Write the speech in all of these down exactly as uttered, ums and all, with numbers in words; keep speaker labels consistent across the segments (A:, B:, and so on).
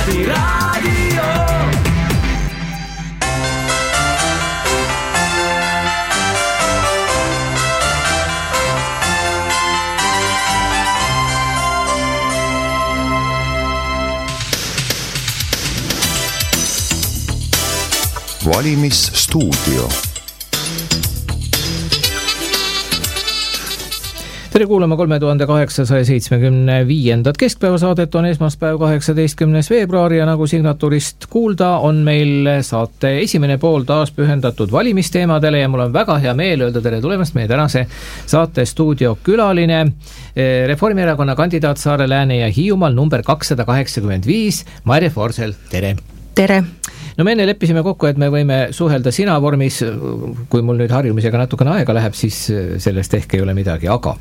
A: Raadio, raadio.
B: Valimisstuudio.
C: Tere kuulama kolme tuhande kaheksasaja seitsmekümne viiendat keskpäevasaadet on esmaspäev kaheksateistkümnes veebruar ja nagu signatuurist kuulda on meil saate esimene pool taas pühendatud valimisteemadele ja mul on väga hea meel öelda tere tulemast meie tänase saate stuudio külaline Reformierakonna kandidaat Saare, Lääne ja Hiiumaal number kakssada kaheksakümmend viis Maire Forsell, tere!
D: Tere!
C: No me enne leppisime kokku, et me võime suhelda sina vormis, kui mul nüüd harjumisega natukene aega läheb, siis sellest ehk ei ole midagi, aga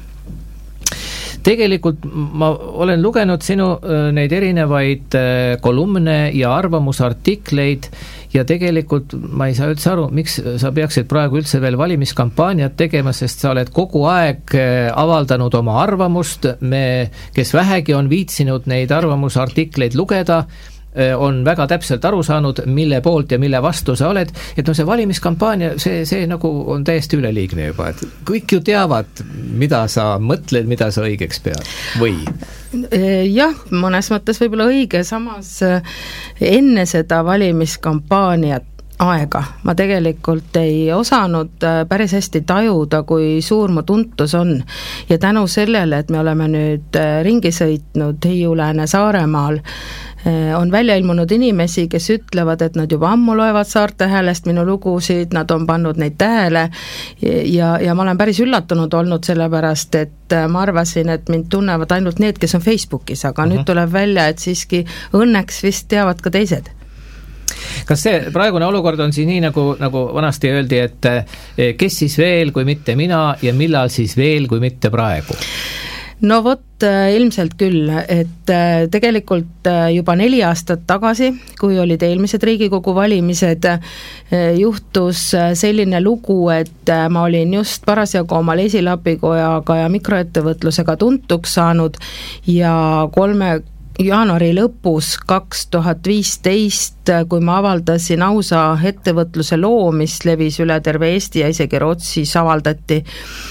C: tegelikult ma olen lugenud sinu neid erinevaid kolumne ja arvamusartikleid ja tegelikult ma ei saa üldse aru, miks sa peaksid praegu üldse veel valimiskampaaniat tegema, sest sa oled kogu aeg avaldanud oma arvamust, me, kes vähegi on viitsinud neid arvamusartikleid lugeda, on väga täpselt aru saanud, mille poolt ja mille vastu sa oled, et no see valimiskampaania, see, see nagu on täiesti üleliigne juba, et kõik ju teavad, mida sa mõtled, mida sa õigeks pead, või?
D: Jah, mõnes mõttes võib-olla õige, samas enne seda valimiskampaaniat aega. Ma tegelikult ei osanud päris hästi tajuda, kui suur mu tuntus on. Ja tänu sellele, et me oleme nüüd ringi sõitnud Hiiu, Lääne, Saaremaal, on välja ilmunud inimesi, kes ütlevad, et nad juba ammu loevad Saarte Häälest minu lugusid, nad on pannud neid tähele ja, ja ma olen päris üllatunud olnud sellepärast, et ma arvasin, et mind tunnevad ainult need, kes on Facebookis, aga uh-huh. nüüd tuleb välja, et siiski õnneks vist teavad ka teised.
C: Kas see praegune olukord on siis nii, nagu, nagu vanasti öeldi, et kes siis veel, kui mitte mina ja millal siis veel, kui mitte praegu?
D: No vot, ilmselt küll, et tegelikult juba neli aastat tagasi, kui olid eelmised Riigikogu valimised, juhtus selline lugu, et ma olin just parasjagu oma lesilapikojaga ja mikroettevõtlusega tuntuks saanud ja kolme jaanuari lõpus kaks tuhat viisteist, kui ma avaldasin ausa ettevõtluse loo, mis levis üle terve Eesti ja isegi Rootsis avaldati.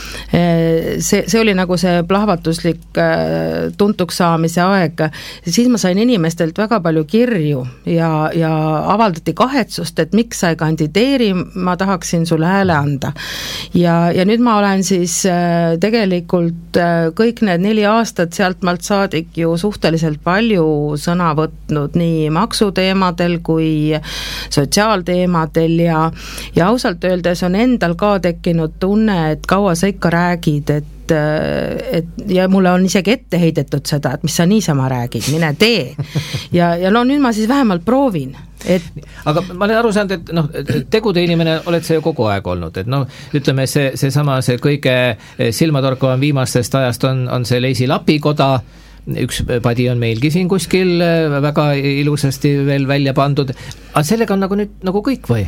D: See, see oli nagu see plahvatuslik tuntuks saamise aeg. Siis ma sain inimestelt väga palju kirju ja, ja avaldati kahetsust, et miks sa ei kandideeri, ma tahaksin sulle hääle anda. Ja, ja nüüd ma olen siis tegelikult kõik need neli aastat sealt maalt saadik ju suhteliselt palju sõna võtnud nii maksuteemadel kui sotsiaalteemadel ja, ja ausalt öeldes on endal ka tekkinud tunne, et kaua sa ikka räägid, et, et ja mulle on isegi ette heidetud seda, et mis sa niisama räägid, mine tee. Ja, ja no nüüd ma siis vähemalt proovin. Et...
C: aga ma olen aru saanud, et noh, tegude inimene oled sa ju kogu aeg olnud, et noh, ütleme see, see sama, see kõige silmatorkavam viimastest ajast on, on see Leisi lapikoda, üks padi on meilgi siin kuskil väga ilusasti veel välja pandud, aga sellega on nagu nüüd nagu kõik või?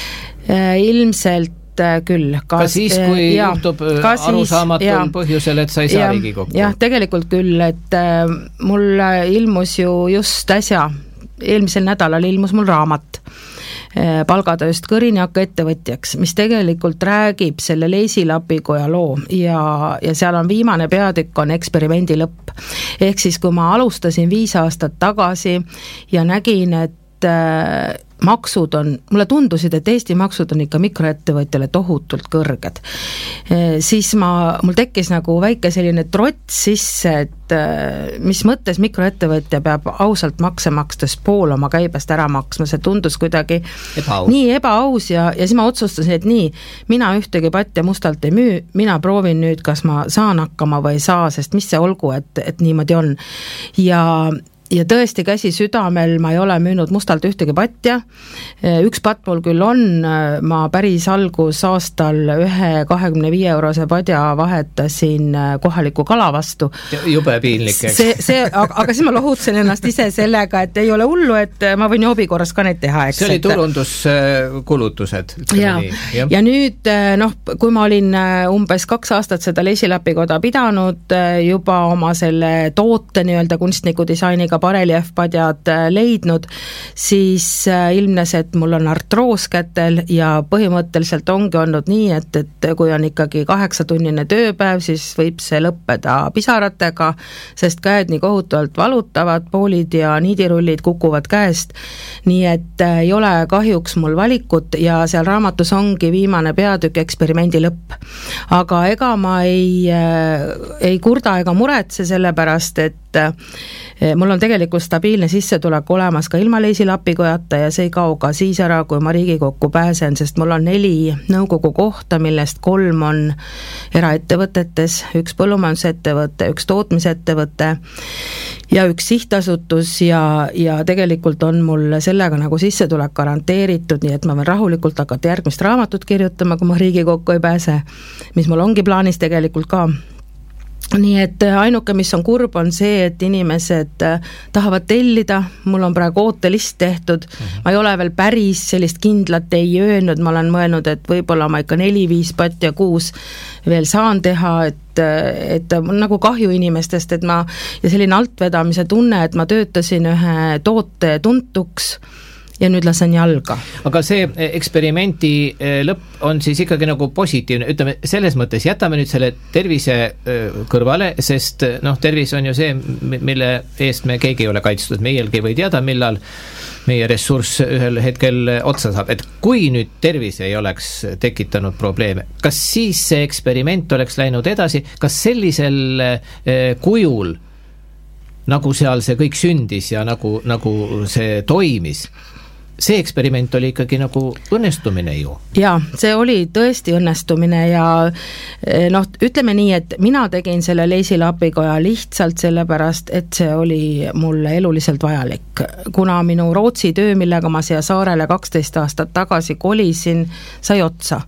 D: Ilmselt küll.
C: Ka siis, kui ja, juhtub arusaamatul ja, põhjusel, et sa ei saa Riigikokku?
D: Jah, tegelikult küll, et mul ilmus ju just äsja, eelmisel nädalal ilmus mul raamat palgatööst kõriniaka ettevõtjaks, mis tegelikult räägib selle Leisi-lapikoja loo ja, ja seal on viimane peatükk on eksperimendi lõpp. Ehk siis, kui ma alustasin viis aastat tagasi ja nägin, et maksud on, mulle tundusid, et Eesti maksud on ikka mikroettevõtjale tohutult kõrged. Siis ma, mul tekkis nagu väike selline trots sisse, et mis mõttes mikroettevõtja peab ausalt makse makstes pool oma käibest ära maksma, see tundus kuidagi
C: ebaaus.
D: nii ebaaus ja, ja siis ma otsustasin, et nii, mina ühtegi patja mustalt ei müü, mina proovin nüüd, kas ma saan hakkama või ei saa, sest mis see olgu, et, et niimoodi on. Ja ja tõesti käsi südamel ma ei ole müünud mustalt ühtegi patja, üks patt mul küll on, ma päris algus aastal ühe kahekümne viie eurose padja vahetasin kohaliku kala vastu.
C: Jube piinlik, eks?
D: See, see, aga, aga siis ma lohutasin ennast ise sellega, et ei ole hullu, et ma võin hobi korras ka neid teha, eks.
C: See oli turunduskulutused.
D: Ja, ja. ja nüüd, noh, kui ma olin umbes kaks aastat seda Leisi lapikoda pidanud, juba oma selle toote nii-öelda kunstniku disainiga ka bareliefpadjad leidnud, siis ilmnes, et mul on artroos kätel ja põhimõtteliselt ongi olnud nii, et, et kui on ikkagi kaheksatunnine tööpäev, siis võib see lõppeda pisaratega, sest käed nii kohutavalt valutavad, poolid ja niidirullid kukuvad käest, nii et ei ole kahjuks mul valikut ja seal raamatus ongi viimane peatükk eksperimendi lõpp. Aga ega ma ei, ei kurda ega muretse sellepärast, et mul on tegelikult stabiilne sissetulek olemas ka ilma leisilapikojata ja see ei kao ka siis ära, kui ma Riigikokku pääsen, sest mul on neli nõukogu kohta, millest kolm on eraettevõtetes, üks põllumajandusettevõte, üks tootmisettevõte ja üks sihtasutus ja, ja tegelikult on mul sellega nagu sissetulek garanteeritud, nii et ma võin rahulikult hakata järgmist raamatut kirjutama, kui ma Riigikokku ei pääse, mis mul ongi plaanis tegelikult ka. Nii et ainuke, mis on kurb, on see, et inimesed tahavad tellida, mul on praegu ootelist tehtud, uh-huh. ma ei ole veel päris sellist kindlat ei öelnud, ma olen mõelnud, et võib-olla ma ikka neli, viis patt ja kuus veel saan teha, et, et nagu kahju inimestest, et ma, ja selline altvedamise tunne, et ma töötasin ühe toote tuntuks, ja nüüd lasen jalga.
C: Aga see eksperimenti lõpp on siis ikkagi nagu positiivne, ütleme selles mõttes, jätame nüüd selle tervise kõrvale, sest noh, tervis on ju see, mille eest me keegi ei ole kaitstud, meielgi või teada, millal meie ressurss ühel hetkel otsa saab, et kui nüüd tervis ei oleks tekitanud probleeme, kas siis see eksperiment oleks läinud edasi, kas sellisel kujul nagu seal see kõik sündis ja nagu, nagu see toimis, see eksperiment oli ikkagi nagu õnnestumine ju.
D: Jaa, see oli tõesti õnnestumine ja noh, ütleme nii, et mina tegin selle leisilapikoja lihtsalt sellepärast, et see oli mulle eluliselt vajalik. Kuna minu Rootsi töö, millega ma siia saarele kaksteist aastat tagasi kolisin, sai otsa.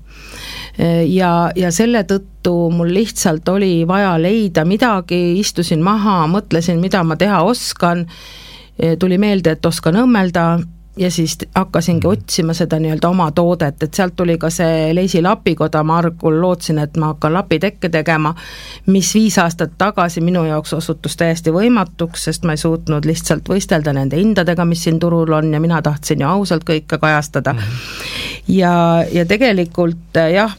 D: Ja, ja selle tõttu mul lihtsalt oli vaja leida midagi, istusin maha, mõtlesin, mida ma teha oskan, tuli meelde, et oskan õmmelda, ja siis hakkasingi otsima seda nii-öelda oma toodet, et sealt tuli ka see leisilapikoda, ma algul lootsin, et ma hakkan lapitekke tegema, mis viis aastat tagasi minu jaoks osutus täiesti võimatuks, sest ma ei suutnud lihtsalt võistelda nende hindadega, mis siin turul on ja mina tahtsin ju ausalt kõike kajastada. Ja, ja tegelikult jah,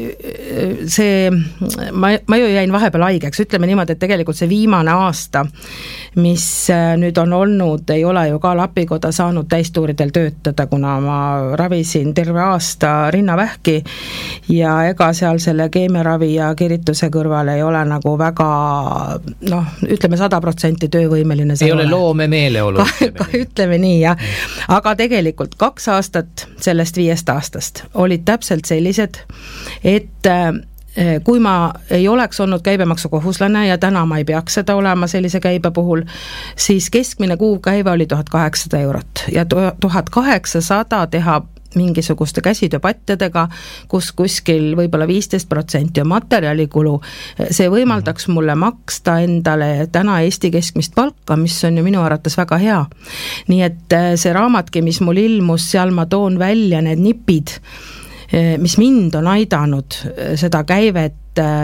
D: see, ma, ma ju jäin vahepeal haigeks, ütleme niimoodi, et tegelikult see viimane aasta, mis nüüd on olnud, ei ole ju ka lapikoda saanud täistuuridel töötada, kuna ma ravisin terve aasta rinnavähki ja ega seal selle keemiaravi ja kirituse kõrval ei ole nagu väga, noh, ütleme sada protsenti töövõimeline.
C: Ei ole loome meeleolu.
D: Ka, ka ütleme nii, jah. Aga tegelikult kaks aastat sellest viiest aastast olid täpselt sellised, et kui ma ei oleks olnud käibemaksukohuslane ja täna ma ei peaks seda olema sellise käibe puhul, siis keskmine kuukäive oli tuhat kaheksasada eurot ja tuhat kaheksasada teha mingisuguste käsitööpatjadega, kus kuskil võib-olla viisteist protsenti on materjalikulu, see võimaldaks mulle maksta endale täna Eesti keskmist palka, mis on ju minu arvates väga hea. Nii et see raamatki, mis mul ilmus, seal ma toon välja need nipid, mis mind on aidanud seda käivet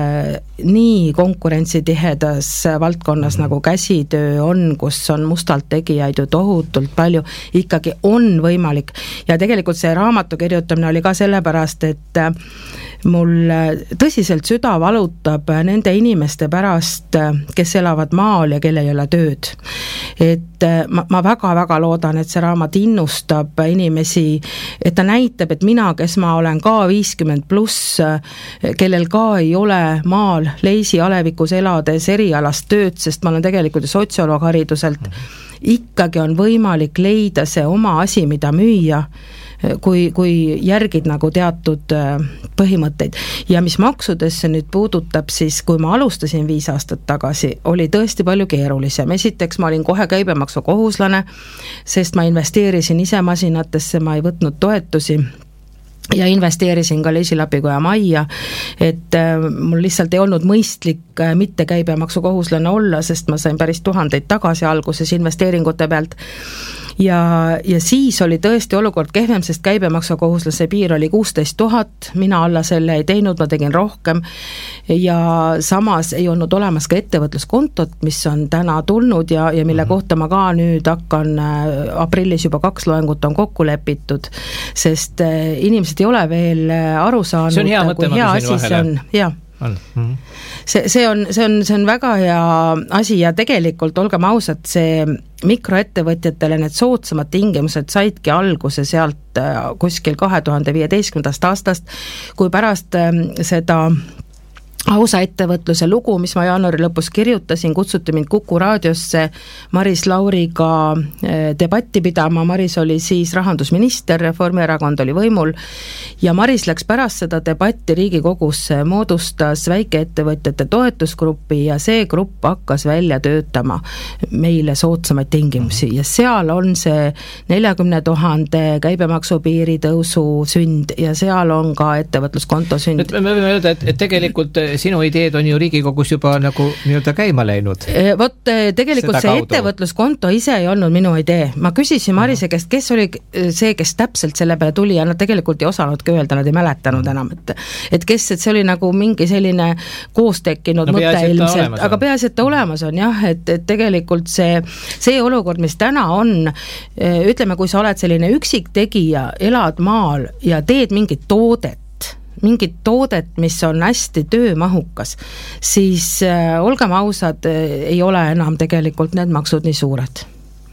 D: nii konkurentsitihedas valdkonnas mm-hmm. nagu käsitöö on, kus on mustalt tegijaid ju tohutult palju, ikkagi on võimalik. Ja tegelikult see raamatu kirjutamine oli ka sellepärast, et mul tõsiselt süda valutab nende inimeste pärast, kes elavad maal ja kellel ei ole tööd. Et ma, ma väga-väga loodan, et see raamat innustab inimesi, et ta näitab, et mina, kes ma olen ka viiskümmend pluss, kellel ka ei ole maal leisi alevikus elades erialast tööd, sest ma olen tegelikult sotsioloog hariduselt, ikkagi on võimalik leida see oma asi, mida müüa, kui, kui järgid nagu teatud põhimõtteid. Ja mis maksudesse nüüd puudutab, siis kui ma alustasin viis aastat tagasi, oli tõesti palju keerulisem. Esiteks ma olin kohe käibemaksukohuslane, sest ma investeerisin ise masinatesse, ma ei võtnud toetusi, ja investeerisin ka leisilapikoja majja, et mul lihtsalt ei olnud mõistlik mitte käibemaksukohuslane olla, sest ma sain päris tuhandeid tagasi alguses investeeringute pealt. ja, ja siis oli tõesti olukord kehvem, sest käibemaksukohuslase piir oli kuusteist tuhat, mina alla selle ei teinud, ma tegin rohkem ja samas ei olnud olemas ka ettevõtluskontot, mis on täna tulnud ja, ja mille kohta ma ka nüüd hakkan aprillis juba kaks loengut on kokku lepitud, sest inimesed ei ole veel aru saanud,
C: see on hea mõte, ma küsin vahele.
D: Jah. On. Mm-hmm. See, see, on, see, on, see on väga hea asi ja tegelikult olgem ausad, see mikroettevõtjatele need soodsamad tingimused saidki alguse sealt kuskil kahe tuhande viieteistkümnendast aastast, kui pärast seda ausa ettevõtluse lugu, mis ma jaanuari lõpus kirjutasin, kutsuti mind Kuku raadiosse Maris Lauriga debatti pidama, Maris oli siis rahandusminister, Reformierakond oli võimul ja Maris läks pärast seda debatti Riigikogusse, moodustas väikeettevõtjate toetusgrupi ja see grupp hakkas välja töötama meile soodsamaid tingimusi ja seal on see neljakümne tuhande käibemaksupiiri tõusu sünd ja seal on ka ettevõtluskonto sünd.
C: Et me võime öelda, et, et tegelikult sinu ideed on ju Riigikogus juba nagu nii-öelda käima läinud.
D: Vot tegelikult Seda see kaudu. Ettevõtluskonto ise ei olnud minu idee. Ma küsisin Marise käest, kes oli see, kes täpselt selle peale tuli ja nad tegelikult ei osanudki öelda, nad ei mäletanud mm. enam, et, et kes, et see oli nagu mingi selline koos tekkinud no, mõte ilmselt, aga peaasi, et ta olemas on jah, et, et tegelikult see, see olukord, mis täna on, ütleme, kui sa oled selline üksik tegija, elad maal ja teed mingit toodet, mingit toodet, mis on hästi töömahukas, siis äh, olgem ausad, ei ole enam tegelikult need maksud nii suured.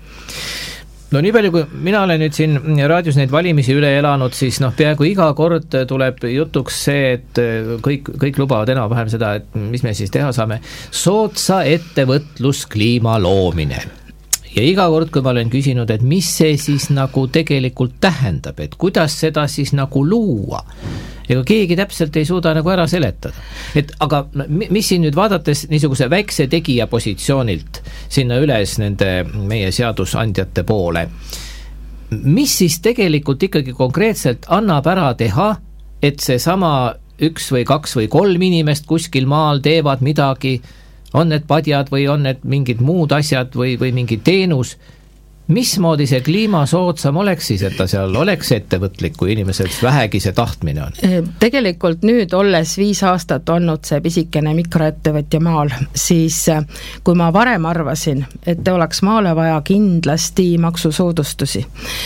C: No nii palju, kui mina olen nüüd siin raadios neid valimisi üle elanud, siis noh, peaaegu iga kord tuleb jutuks see, et kõik, kõik lubavad enam-vähem seda, et mis me siis teha saame. Soodsa ettevõtluskliima loomine. Ja iga kord, kui ma olen küsinud, et mis see siis nagu tegelikult tähendab, et kuidas seda siis nagu luua, ega keegi täpselt ei suuda nagu ära seletada. Et aga mis siin nüüd vaadates niisuguse väikse tegija positsioonilt sinna üles nende meie seadusandjate poole, mis siis tegelikult ikkagi konkreetselt annab ära teha, et see sama üks või kaks või kolm inimest kuskil maal teevad midagi, on need padjad või on need mingid muud asjad või, või mingi teenus, mismoodi see kliima soodsam oleks siis, et ta seal oleks ettevõtlik, kui inimesed vähegi see tahtmine on?
D: Tegelikult nüüd olles viis aastat olnud see pisikene mikroettevõtja maal, siis kui ma varem arvasin, et oleks maale vaja kindlasti maksusoodustusi,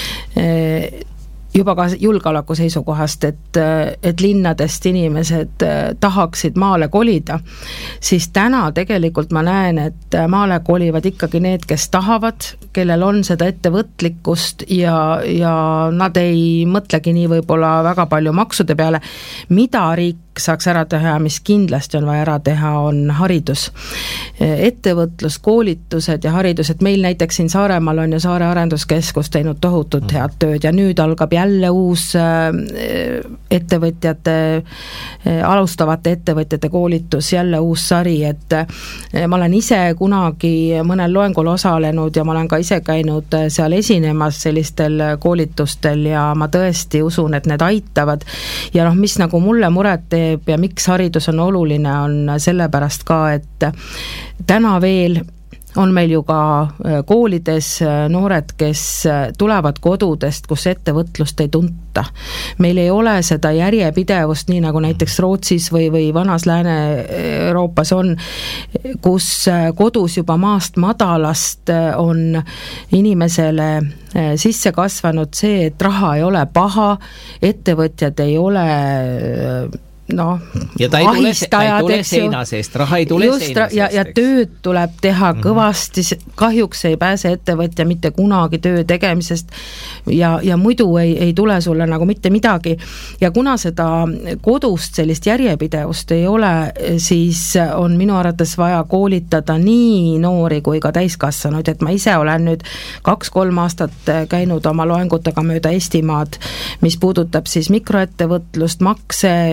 D: juba ka julgeoleku seisukohast, et, et linnadest inimesed tahaksid maale kolida, siis täna tegelikult ma näen, et maale kolivad ikkagi need, kes tahavad, kellel on seda ettevõtlikkust ja, ja nad ei mõtlegi nii võib-olla väga palju maksude peale, mida riik saaks ära teha, mis kindlasti on vaja ära teha, on haridus. Ettevõtlus, koolitused ja haridus, et meil näiteks siin Saaremaal on ju Saare Arenduskeskus teinud tohutut head tööd ja nüüd algab jälle uus ettevõtjate, alustavate ettevõtjate koolitus, jälle uus sari, et ma olen ise kunagi mõnel loengul osalenud ja ma olen ka ise käinud seal esinemas sellistel koolitustel ja ma tõesti usun, et need aitavad ja noh, mis nagu mulle muret teeb ja miks haridus on oluline, on sellepärast ka, et täna veel on meil ju ka koolides noored, kes tulevad kodudest, kus ettevõtlust ei tunta. Meil ei ole seda järjepidevust, nii nagu näiteks Rootsis või, või vanas Lääne-Euroopas on, kus kodus juba maast madalast on inimesele sisse kasvanud see, et raha ei ole paha, ettevõtjad ei ole noh,
C: ja ta ei tule, ta ei tule seina seest, raha ei tule
D: just,
C: seina seest.
D: Ja, ja tööd tuleb teha kõvasti, kahjuks ei pääse ettevõtja mitte kunagi töö tegemisest ja, ja muidu ei, ei tule sulle nagu mitte midagi. Ja kuna seda kodust sellist järjepidevust ei ole, siis on minu arvates vaja koolitada nii noori kui ka täiskasvanuid, et ma ise olen nüüd kaks-kolm aastat käinud oma loengutega mööda Eestimaad, mis puudutab siis mikroettevõtlust, makse,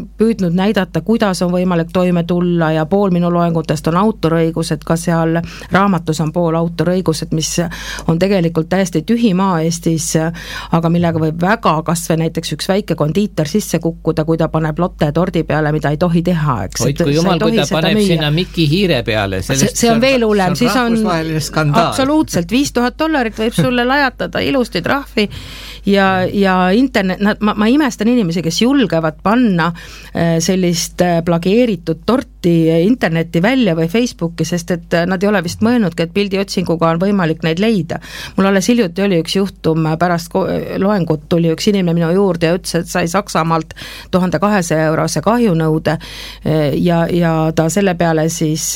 D: püüdnud näidata, kuidas on võimalik toime tulla ja pool minu loengutest on autorõigused, ka seal raamatus on pool autorõigused, mis on tegelikult täiesti tühi maa Eestis, aga millega võib väga kas või näiteks üks väike kondiiter sisse kukkuda, kui ta paneb lotte tordi peale, mida ei tohi teha, eks.
C: Hoid, kui jumal, kui ta paneb müüa. Sinna Miki Hiire peale.
D: See, see on veel hullem, siis on
C: skandaal.
D: Absoluutselt, viis tuhat dollarit võib sulle lajatada ilusti trahvi ja, ja internet, nad, ma, ma imestan inimesi, kes julgevad panna sellist plageeritud torti internetti välja või Facebooki, sest et nad ei ole vist mõelnudki, et pildiotsinguga on võimalik neid leida. Mul alles hiljuti oli üks juhtum, pärast loengut tuli üks inimene minu juurde ja ütles, et sai Saksamaalt tuhande kahesaja eurose kahjunõude ja, ja ta selle peale siis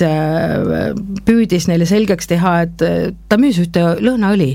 D: püüdis neile selgeks teha, et ta müüs ühte lõhnaõli,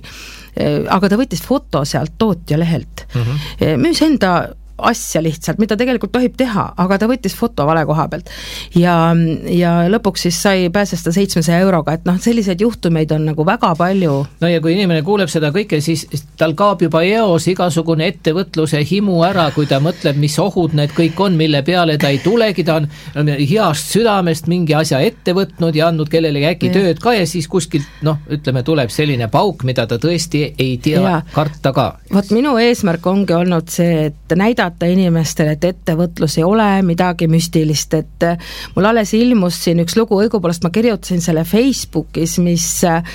D: aga ta võttis foto sealt tootja lehelt. Mm-hmm. Müüs enda asja lihtsalt, mida tegelikult tohib teha, aga ta võttis foto vale koha pealt ja, ja lõpuks siis sai pääsesta seitsmesaja euroga, et noh, selliseid juhtumeid on nagu väga palju.
C: No ja kui inimene kuuleb seda kõike, siis tal kaob juba eos igasugune ettevõtluse himu ära, kui ta mõtleb, mis ohud need kõik on, mille peale ta ei tulegi, ta on heast südamest mingi asja ette võtnud ja andnud kellelegi äkki ja. Tööd ka ja siis kuskilt, noh, ütleme, tuleb selline pauk, mida ta tõesti ei tea ja. Karta ka.
D: Vot minu eesmärk ongi olnud see, et näidata inimestele, et ettevõtlus ei ole midagi müstilist, et mul alles ilmus siin üks lugu, õigupoolest ma kirjutasin selle Facebookis, mis äh,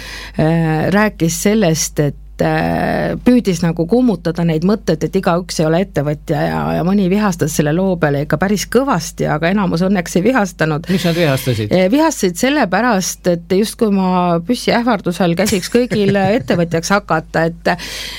D: rääkis sellest, et äh, püüdis nagu kummutada neid mõtteid, et igaüks ei ole ettevõtja ja, ja mõni vihastas selle loo peale ikka päris kõvasti, aga enamus õnneks ei vihastanud.
C: Mis nad vihastasid?
D: Vihastasid sellepärast, et just kui ma püssi ähvardusel käsiks kõigil ettevõtjaks hakata, et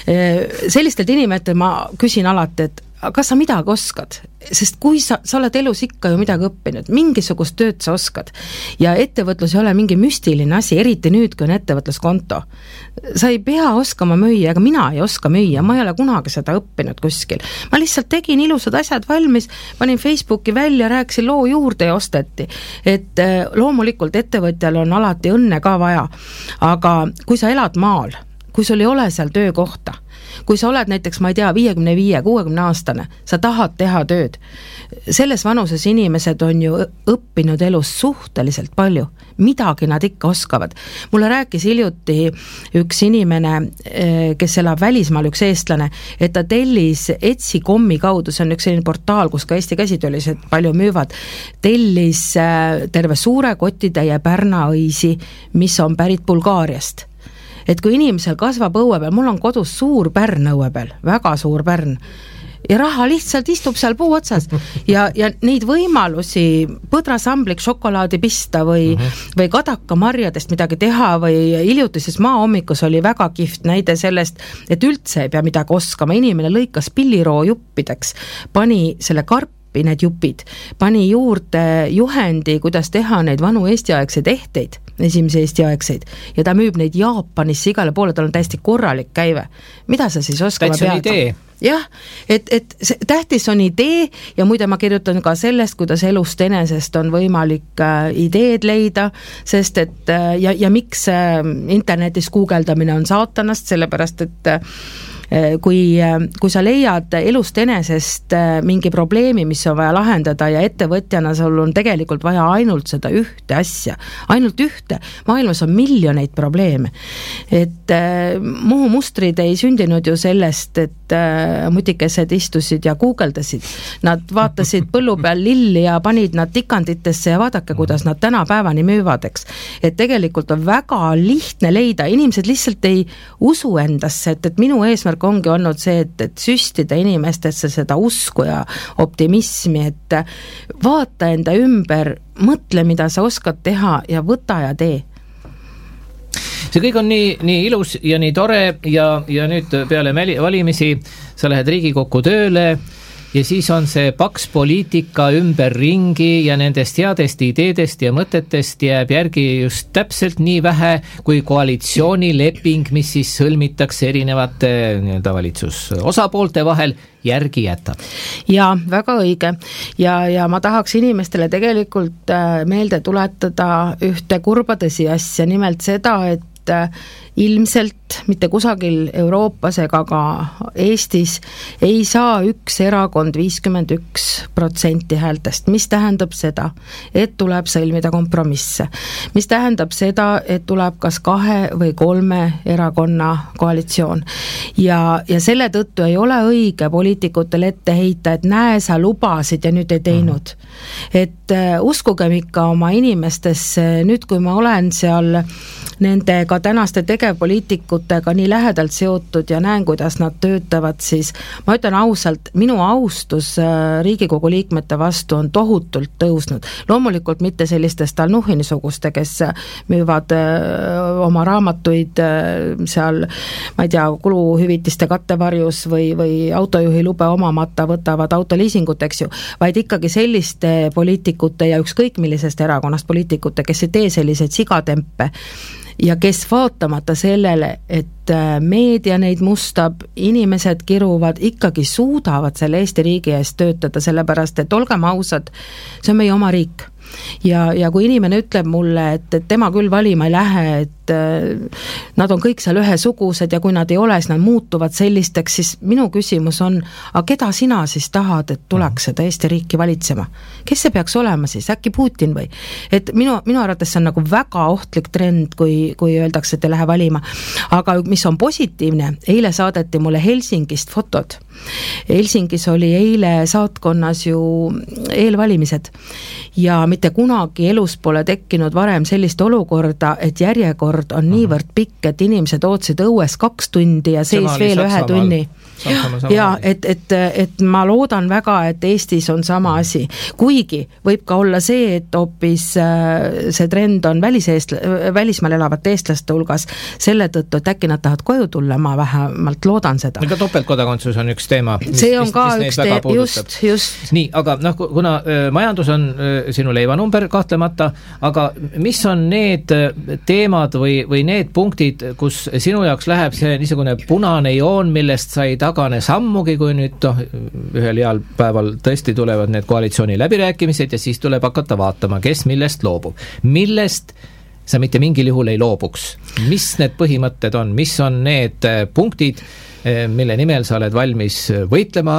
D: äh, sellistelt inimestelt ma küsin alati, et kas sa midagi oskad, sest kui sa, sa oled elus ikka ju midagi õppinud, mingisugust tööd sa oskad ja ettevõtlus ei ole mingi müstiline asi, eriti nüüd, kui on ettevõtluskonto. Sa ei pea oskama müüa, aga mina ei oska müüa, ma ei ole kunagi seda õppinud kuskil. Ma lihtsalt tegin ilusad asjad valmis, panin Facebooki välja, rääkisin loo juurde ja osteti. Et loomulikult ettevõtjal on alati õnne ka vaja, aga kui sa elad maal, kui sul ei ole seal töökohta, kui sa oled näiteks, ma ei tea, viiekümne viie kuuekümne aastane, sa tahad teha tööd. Selles vanuses inimesed on ju õppinud elus suhteliselt palju, midagi nad ikka oskavad. Mulle rääkis hiljuti üks inimene, kes elab välismaal, üks eestlane, et ta tellis Etsy punkt com-i kaudu, see on üks selline portaal, kus ka Eesti käsitöölised palju müüvad, tellis terve suure kotitäie pärnaõisi, mis on pärit Bulgaariast. Et kui inimesel kasvab õue peal, mul on kodus suur pärn õue peal, väga suur pärn, ja raha lihtsalt istub seal puu otsas ja, ja neid võimalusi põdrasamblik šokolaadi pista või, uh-huh. või kadakamarjadest midagi teha või hiljutises maahommikus oli väga kihvt näide sellest, et üldse ei pea midagi oskama, inimene lõikas pilliroo juppideks, pani selle karp need jupid, pani juurde juhendi, kuidas teha neid vanu eestiaegseid ehteid, esimese eestiaegseid, ja ta müüb neid Jaapanisse igale poole, tal on täiesti korralik käive. Mida sa siis oskama
C: pead? Täitsa idee.
D: Jah, et, et see, tähtis on idee ja muide ma kirjutan ka sellest, kuidas elust enesest on võimalik äh, ideed leida, sest et äh, ja, ja miks äh, internetis guugeldamine on saatanast, sellepärast et äh, kui, kui sa leiad elust enesest mingi probleemi, mis on vaja lahendada ja ettevõtjana sul on tegelikult vaja ainult seda ühte asja, ainult ühte, maailmas on miljoneid probleeme. Et äh, Muhu mustrid ei sündinud ju sellest, et äh, mutikesed istusid ja guugeldasid. Nad vaatasid põllu peal lilli ja panid nad tikanditesse ja vaadake, kuidas nad tänapäevani müüvad, eks. Et tegelikult on väga lihtne leida, inimesed lihtsalt ei usu endasse, et, et minu eesmärk ongi olnud see, et, et süstida inimestesse seda usku ja optimismi, et vaata enda ümber, mõtle, mida sa oskad teha ja võta ja tee.
C: See kõik on nii, nii ilus ja nii tore ja, ja nüüd peale valimisi sa lähed Riigikokku tööle ja siis on see paks poliitika ümber ringi ja nendest headest ideedest ja mõtetest jääb järgi just täpselt nii vähe, kui koalitsioonileping, mis siis sõlmitakse erinevate nii-öelda valitsusosapoolte vahel, järgi jätab.
D: Ja, väga õige. Ja, ja ma tahaks inimestele tegelikult meelde tuletada ühte kurba tõsiasja, nimelt seda, et ilmselt mitte kusagil Euroopas ega ka Eestis ei saa üks erakond viiskümmend üks protsenti häältest, mis tähendab seda, et tuleb sõlmida kompromisse. Mis tähendab seda, et tuleb kas kahe või kolme erakonna koalitsioon. Ja, ja selle tõttu ei ole õige poliitikutel ette heita, et näe, sa lubasid ja nüüd ei teinud. Et uh, uskugem ikka oma inimestesse, nüüd kui ma olen seal nende ka tänaste tegevpoliitikutega nii lähedalt seotud ja näen, kuidas nad töötavad, siis ma ütlen ausalt, minu austus Riigikogu liikmete vastu on tohutult tõusnud. Loomulikult mitte selliste Stalnuhhini-suguste, kes müüvad oma raamatuid seal, ma ei tea, kuluhüvitiste kattevarjus või, või autojuhi lube omamata võtavad autoliisingut, eks ju, vaid ikkagi selliste poliitikute ja ükskõik millisest erakonnast poliitikute, kes ei tee selliseid sigatempe ja kes vaatamata sellele, et meedia neid mustab, inimesed kiruvad, ikkagi suudavad selle Eesti riigi eest töötada, sellepärast et olgem ausad, see on meie oma riik. Ja, ja kui inimene ütleb mulle, et, et tema küll valima ei lähe, et nad on kõik seal ühesugused ja kui nad ei ole, siis nad muutuvad sellisteks, siis minu küsimus on, aga keda sina siis tahad, et tuleks seda Eesti riiki valitsema? Kes see peaks olema siis? Äkki Putin või? Et minu, minu arvates see on nagu väga ohtlik trend, kui, kui öeldakse, et ei lähe valima. Aga mis on positiivne, eile saadeti mulle Helsingist fotod. Helsingis oli eile saatkonnas ju eelvalimised ja mitte kunagi elus pole tekkinud varem sellist olukorda, et järjekord on niivõrd pikk, et inimesed ootsid õues kaks tundi ja seis veel ühe tunni. Ja et, et, et ma loodan väga, et Eestis on sama asi. Kuigi võib ka olla see, et hoopis see trend on väliseest, välismaal elavate eestlaste hulgas selle tõttu, et äkki nad tahavad koju tulla, ma vähemalt loodan seda.
C: Ega topeltkodakondsus on üks teema. Mis,
D: see on
C: mis,
D: ka
C: mis
D: üks teema, just, just.
C: Nii, aga noh, kuna öö, majandus on öö, sinu leivanumber kahtlemata, aga mis on need teemad või, või need punktid, kus sinu jaoks läheb see niisugune punane joon, millest sa ei tagane sammugi, kui nüüd noh, ühel heal päeval tõesti tulevad need koalitsiooni läbirääkimised ja siis tuleb hakata vaatama, kes millest loobub. Millest sa mitte mingil juhul ei loobuks? Mis need põhimõtted on? Mis on need punktid, mille nimel sa oled valmis võitlema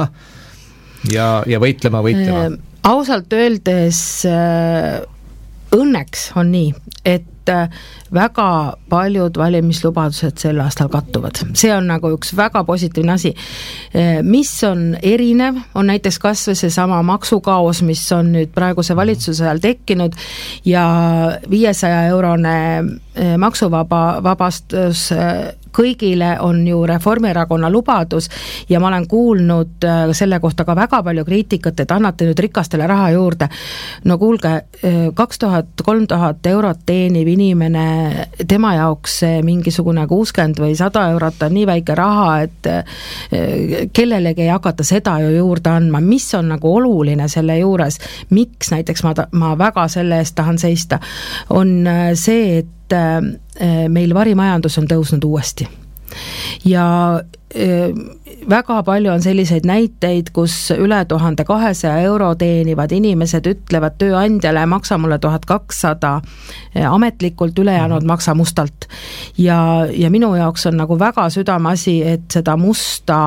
C: ja, ja võitlema, võitlema?
D: Äh, ausalt öeldes äh, õnneks on nii, et väga paljud valimislubadused sel aastal kattuvad. See on nagu üks väga positiivne asi. Mis on erinev, on näiteks kas või see sama maksukaos, mis on nüüd praeguse valitsuse ajal tekkinud ja viiesaja eurone maksuvaba vabastus kõigile on ju Reformierakonna lubadus ja ma olen kuulnud selle kohta ka väga palju kriitikat, et annate nüüd rikastele raha juurde. No kuulge, kaks tuhat, kolm tuhat eurot teeniv inimene, tema jaoks mingisugune kuuskümmend või sada eurot on nii väike raha, et kellelegi ei hakata seda ju juurde andma. Mis on nagu oluline selle juures, miks näiteks ma, ma väga selle eest tahan seista, on see, et meil varimajandus on tõusnud uuesti. Ja väga palju on selliseid näiteid, kus üle tuhande kahesaja euro teenivad inimesed ütlevad tööandjale, maksa mulle tuhat kakssada ametlikult, ülejäänud maksa mustalt. Ja, ja minu jaoks on nagu väga südameasi, et seda musta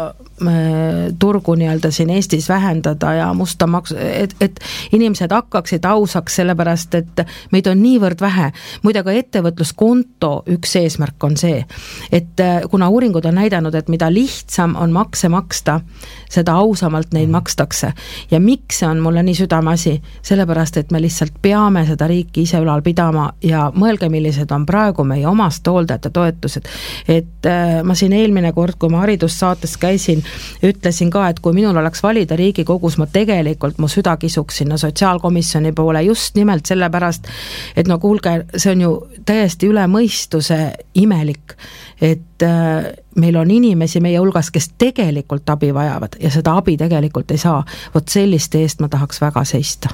D: turgu nii-öelda siin Eestis vähendada ja musta maksu, et, et inimesed hakkaksid ausaks, sellepärast et meid on niivõrd vähe. Muide ka ettevõtluskonto üks eesmärk on see, et kuna uuringud on näidanud, et mida lihtsam on makse maksta, seda ausamalt neid makstakse. Ja miks see on mulle nii südameasi? Sellepärast, et me lihtsalt peame seda riiki ise ülal pidama ja mõelge, millised on praegu meie omast hooldajate toetused. Et ma siin eelmine kord, kui ma haridussaates käisin, ütlesin ka, et kui minul oleks valida Riigikogus, ma tegelikult mu süda kisuks sinna sotsiaalkomisjoni poole just nimelt sellepärast, et no kuulge, see on ju täiesti üle mõistuse imelik, et äh, meil on inimesi meie hulgas, kes tegelikult abi vajavad ja seda abi tegelikult ei saa. Vot selliste eest ma tahaks väga seista.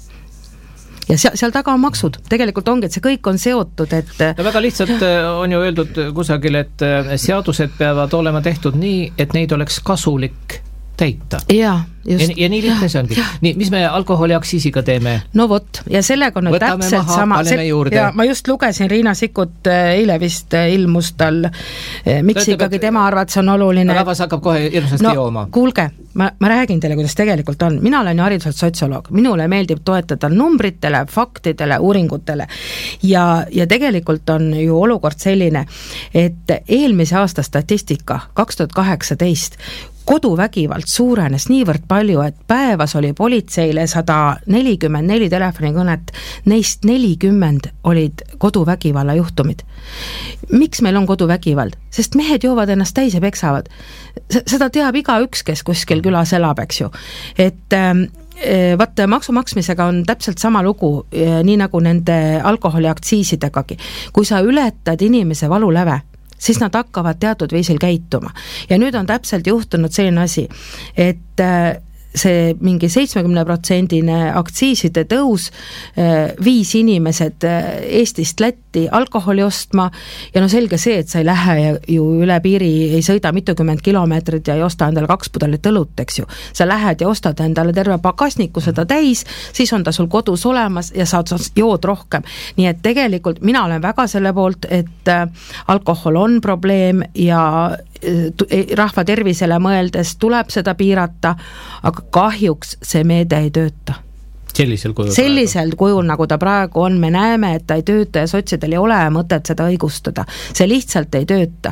D: Ja seal, seal taga on maksud, tegelikult ongi, et see kõik on seotud, et
C: no väga lihtsalt on ju öeldud kusagil, et seadused peavad olema tehtud nii, et neid oleks kasulik täita.
D: Jaa, just.
C: Ja, ja nii lihtne see ongi. Nii, mis me alkoholiaktsiisiga teeme?
D: No vot, ja sellega on
C: võtame
D: täpselt
C: maha,
D: sama.
C: Paneme juurde.
D: Ja ma just lugesin Riina Sikkut eile vist ilmus tal, miks Tõete, ikkagi tema arvad, see on oluline.
C: Rahvas hakkab kohe hirmsasti
D: no,
C: jooma.
D: Kuulge, ma, ma räägin teile, kuidas tegelikult on. Mina olen ju hariduselt sotsioloog. Minule meeldib toetada numbritele, faktidele, uuringutele. Ja, ja tegelikult on ju olukord selline, et eelmise aasta statistika kaks tuhat kaheksateist koduvägivald suurenes niivõrd palju, et päevas oli politseile sada nelikümmend neli telefonikõnet, neist nelikümmend olid koduvägivalla juhtumid. Miks meil on koduvägivald? Sest mehed joovad ennast täis ja peksavad. Seda teab iga üks, kes kuskil külas elab, eks ju. Et ähm, vaata, maksu maksmisega on täpselt sama lugu, nii nagu nende alkoholiaktsiisidegagi. Kui sa ületad inimese valuläve, siis nad hakkavad teatud viisil käituma. Ja nüüd on täpselt juhtunud selline asi, et see mingi seitsmekümne protsendine aktsiiside tõus viis inimesed Eestist Lätti alkoholi ostma ja no selge see, et sa ei lähe ju üle piiri, ei sõida mitukümmend kilomeetrit ja ei osta endale kaks pudelit õlut, eks ju. Sa lähed ja ostad endale terve pakasniku seda täis, siis on ta sul kodus olemas ja saad jood rohkem. Nii et tegelikult mina olen väga selle poolt, et alkohol on probleem ja rahva tervisele mõeldes tuleb seda piirata, aga kahjuks see meede ei tööta.
C: Sellisel kujul?
D: Sellisel praegu. kujul, nagu ta praegu on, me näeme, et ta ei tööta ja sotsidel ei ole mõtet seda õigustada. See lihtsalt ei tööta.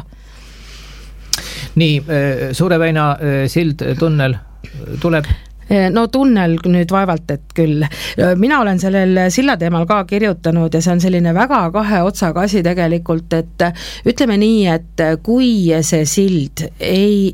C: Nii, Suure Väina sild, tunnel tuleb?
D: No tunnel nüüd vaevalt, et küll. Mina olen sellel silla teemal ka kirjutanud ja see on selline väga kahe otsaga asi tegelikult, et ütleme nii, et kui see sild ei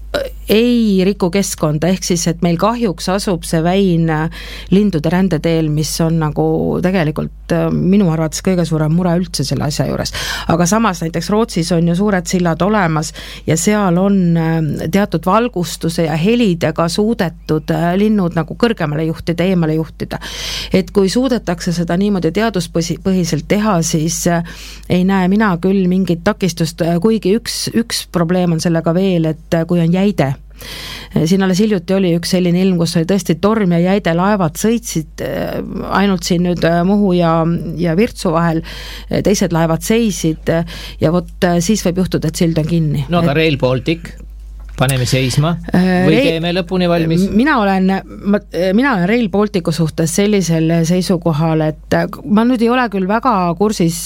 D: ei riku keskkonda, ehk siis, et meil kahjuks asub see väin lindude rändeteel, mis on nagu tegelikult minu arvates kõige suurem mure üldse selle asja juures. Aga samas näiteks Rootsis on ju suured sillad olemas ja seal on teatud valgustuse ja helidega suudetud linnud nagu kõrgemale juhtida, eemale juhtida. Et kui suudetakse seda niimoodi teaduspõhiselt teha, siis ei näe mina küll mingit takistust, kuigi üks, üks probleem on sellega veel, et kui on jäide. Siin alles hiljuti oli üks selline ilm, kus oli tõesti torm ja jäide laevad sõitsid ainult siin nüüd Muhu ja, ja Virtsu vahel, teised laevad seisid ja vot siis võib juhtuda, et sild on kinni.
C: No aga Rail Baltic? Paneme seisma või teeme lõpuni valmis?
D: Mina olen, mina olen Rail Balticu suhtes sellisel seisukohal, et ma nüüd ei ole küll väga kursis,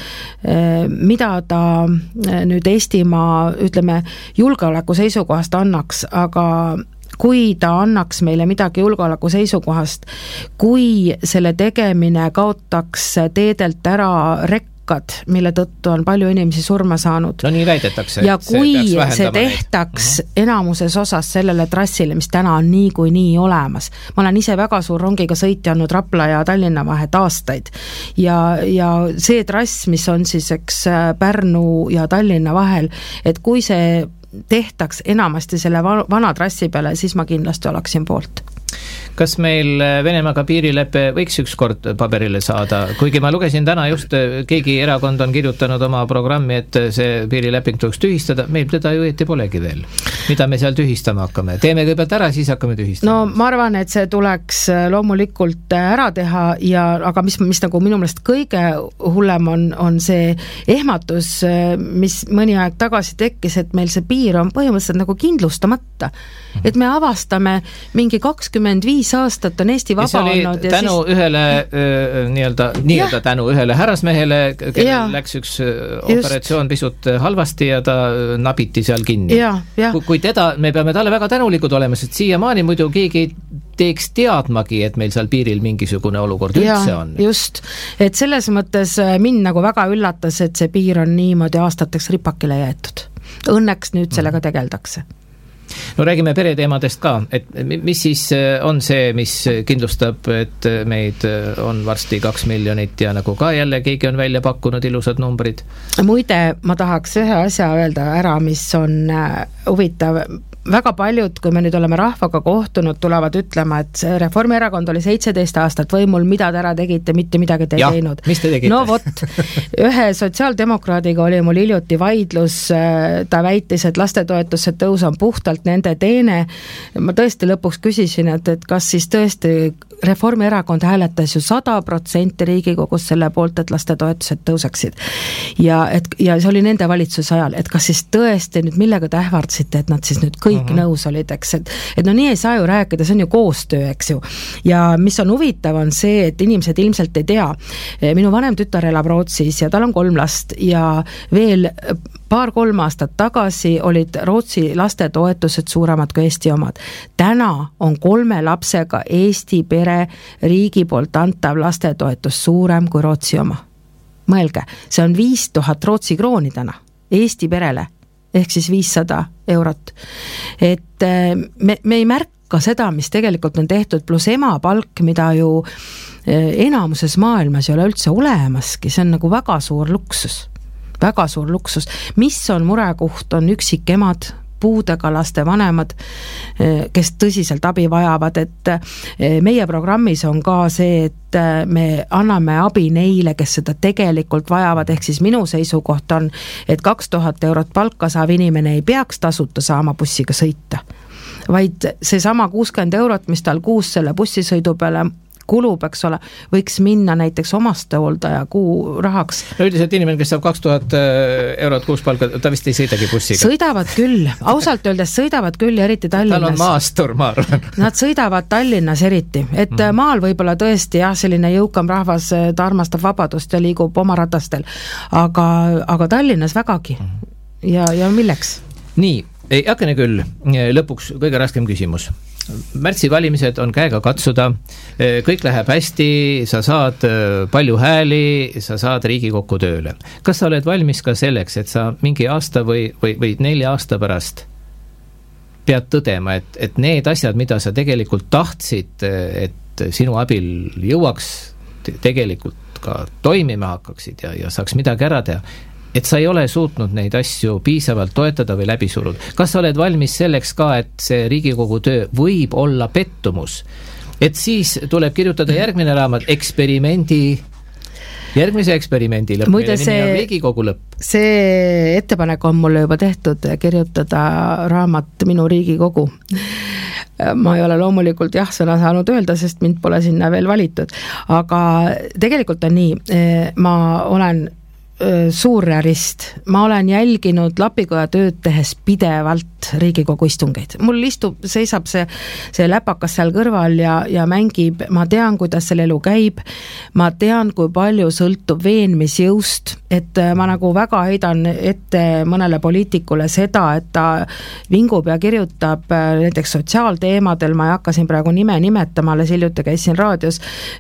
D: mida ta nüüd Eestimaa, ütleme, julgeoleku seisukohast annaks, aga kui ta annaks meile midagi julgeoleku seisukohast, kui selle tegemine kaotaks teedelt ära rekk, mille tõttu on palju inimesi surma saanud.
C: No nii väidetakse.
D: Ja kui see, see tehtaks neid. Enamuses osas sellele trassile, mis täna on nii kui nii olemas. Ma olen ise väga suur rongiga sõitja olnud Rapla ja Tallinna vahet aastaid. Ja, ja see trass, mis on siis eks Pärnu ja Tallinna vahel, et kui see tehtaks enamasti selle vana trassi peale, siis ma kindlasti oleksin poolt.
C: Kas meil Venemaaga piirilepe võiks ükskord paberile saada? Kuigi ma lugesin täna just, keegi erakond on kirjutanud oma programmi, et see piirileping tuleks tühistada, meil teda ju õieti polegi veel. Mida me seal tühistama hakkame? Teeme kõigepealt ära, siis hakkame tühistama.
D: No ma arvan, et see tuleks loomulikult ära teha, ja, aga mis, mis nagu minu meelest kõige hullem on, on see ehmatus, mis mõni aeg tagasi tekkis, et meil see piir on põhimõtteliselt nagu kindlustamata. Et me avastame mingi kakskümmend viis aastat on Eesti vaba olnud.
C: Ja tänu siis... ühele öö, nii-öelda, nii-öelda tänu ühele härrasmehele, kellel ja. läks üks operatsioon Just. pisut halvasti ja ta nabiti seal kinni.
D: Ja, ja.
C: Kui, kui teda, me peame talle väga tänulikud olema, sest siiamaani muidu keegi teeks teadmagi, et meil seal piiril mingisugune olukord
D: ja,
C: üldse on.
D: Just, et selles mõttes mind nagu väga üllatas, et see piir on niimoodi aastateks ripakile jäetud. Õnneks nüüd sellega tegeldakse.
C: No räägime pereteemadest ka, et mis siis on see, mis kindlustab, et meid on varsti kaks miljonit ja nagu ka jälle keegi on välja pakkunud ilusad numbrid?
D: Muide, ma tahaks ühe asja öelda ära, mis on huvitav. väga paljud, kui me nüüd oleme rahvaga kohtunud, tulevad ütlema, et see Reformierakond oli seitseteist aastat võimul, mida te ära tegite, mitte midagi te ei
C: ja,
D: teinud.
C: Mis te tegite?
D: No vot, ühe sotsiaaldemokraadiga oli mul hiljuti vaidlus, ta väitis, et lastetoetuse tõus on puhtalt nende teene. Ma tõesti lõpuks küsisin, et, et kas siis tõesti Reformierakond hääletas ju sada protsenti Riigikogus selle poolt, et lastetoetused tõuseksid. Ja, et, ja see oli nende valitsuse ajal, et kas siis tõesti nüüd millega te ähvardsite, et nad siis nüüd kõik kõik mm-hmm. nõus olid, eks, et, et no nii ei saa ju rääkida, see on ju koostöö, eks ju. Ja mis on huvitav, on see, et inimesed ilmselt ei tea. Minu vanem tütar elab Rootsis ja tal on kolm last ja veel paar-kolm aastat tagasi olid Rootsi lastetoetused suuremad kui Eesti omad. Täna on kolme lapsega Eesti pere riigi poolt antav lastetoetus suurem kui Rootsi oma. Mõelge, see on viis tuhat Rootsi krooni täna Eesti perele. Ehk siis viissada eurot. Et me, me ei märka seda, mis tegelikult on tehtud, pluss ema palk, mida ju enamuses maailmas ei ole üldse olemaski, see on nagu väga suur luksus. Väga suur luksus. Mis on murekoht, on üksik emad, puudega laste vanemad, kes tõsiselt abi vajavad, et meie programmis on ka see, et me anname abi neile, kes seda tegelikult vajavad, ehk siis minu seisukoht on, et kaks tuhat eurot palka saav inimene ei peaks tasuta saama bussiga sõita, vaid see sama kuuskümmend eurot, mis tal kuus selle bussisõidu peale kulub, eks ole, võiks minna näiteks omastehooldaja kuu rahaks.
C: No üldiselt inimene, kes saab kaks tuhat eurot kuus palka, ta vist ei sõidagi bussiga.
D: Sõidavad küll, ausalt öeldes sõidavad küll ja eriti Tallinnas.
C: Tal on maastur, ma arvan.
D: Nad sõidavad Tallinnas eriti, et mm. maal võib-olla tõesti jah, selline jõukam rahvas, ta armastab vabadust ja liigub oma ratastel, aga, aga Tallinnas vägagi ja, ja milleks?
C: Nii, ei hakene küll, lõpuks kõige raskem küsimus. Märtsi valimised on käega katsuda, kõik läheb hästi, sa saad palju hääli, sa saad Riigikokku tööle. Kas sa oled valmis ka selleks, et sa mingi aasta või, või, või nelja aasta pärast pead tõdema, et, et need asjad, mida sa tegelikult tahtsid, et sinu abil jõuaks tegelikult ka toimima hakkaksid ja, ja saaks midagi ära teha, et sa ei ole suutnud neid asju piisavalt toetada või läbi suruda. Kas sa oled valmis selleks ka, et see Riigikogu töö võib olla pettumus? Et siis tuleb kirjutada järgmine raamat, eksperimendi, järgmise eksperimendi lõpp, mille nimi on Riigikogu lõpp.
D: See ettepanek on mulle juba tehtud, kirjutada raamat Minu Riigikogu. Ma ei ole loomulikult jah sõna saanud öelda, sest mind pole sinna veel valitud. Aga tegelikult on nii, ma olen suur realist. Ma olen jälginud Lapikoja tööd tehes pidevalt Riigikogu istungeid. Mul istub, seisab see, see läpakas seal kõrval ja, ja mängib, ma tean, kuidas selle elu käib, ma tean, kui palju sõltub veenmisjõust, et ma nagu väga heidan ette mõnele poliitikule seda, et ta vingub ja kirjutab näiteks sotsiaalteemadel, ma ei hakka siin praegu nime nimetama, alles hiljuti käisin raadios,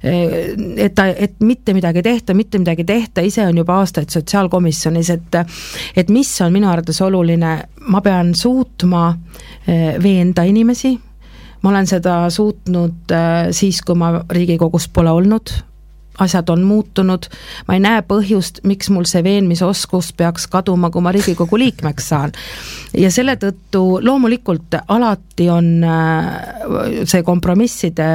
D: et, ta, et mitte midagi tehta, mitte midagi tehta, ise on juba aastaid sotsiaalkomisjonis, et, et mis on minu arvates oluline, ma pean suutma veenda inimesi, ma olen seda suutnud siis, kui ma Riigikogus pole olnud, asjad on muutunud, ma ei näe põhjust, miks mul see veenmisoskus peaks kaduma, kui ma Riigikogu liikmeks saan. Ja selle tõttu loomulikult alati on see kompromisside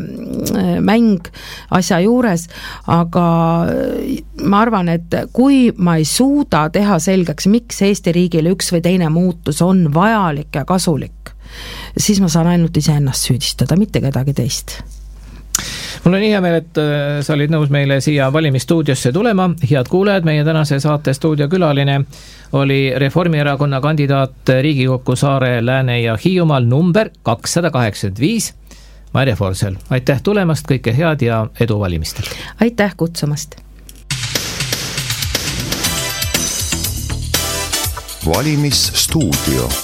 D: mäng asja juures, aga ma arvan, et kui ma ei suuda teha selgeks, miks Eesti riigile üks või teine muutus on vajalik ja kasulik, siis ma saan ainult iseennast süüdistada, mitte kedagi teist.
C: Mul on hea meel, et sa olid nõus meile siia valimisstuudiosse tulema. Head kuulajad, meie tänase saate stuudiokülaline oli Reformierakonna kandidaat Riigikokku Saare, Lääne ja Hiiumaal number kakssada kaheksakümmend viis, Maire Forsell. Aitäh tulemast, kõike head ja edu valimistel.
D: Aitäh kutsumast.
A: Valimisstuudio.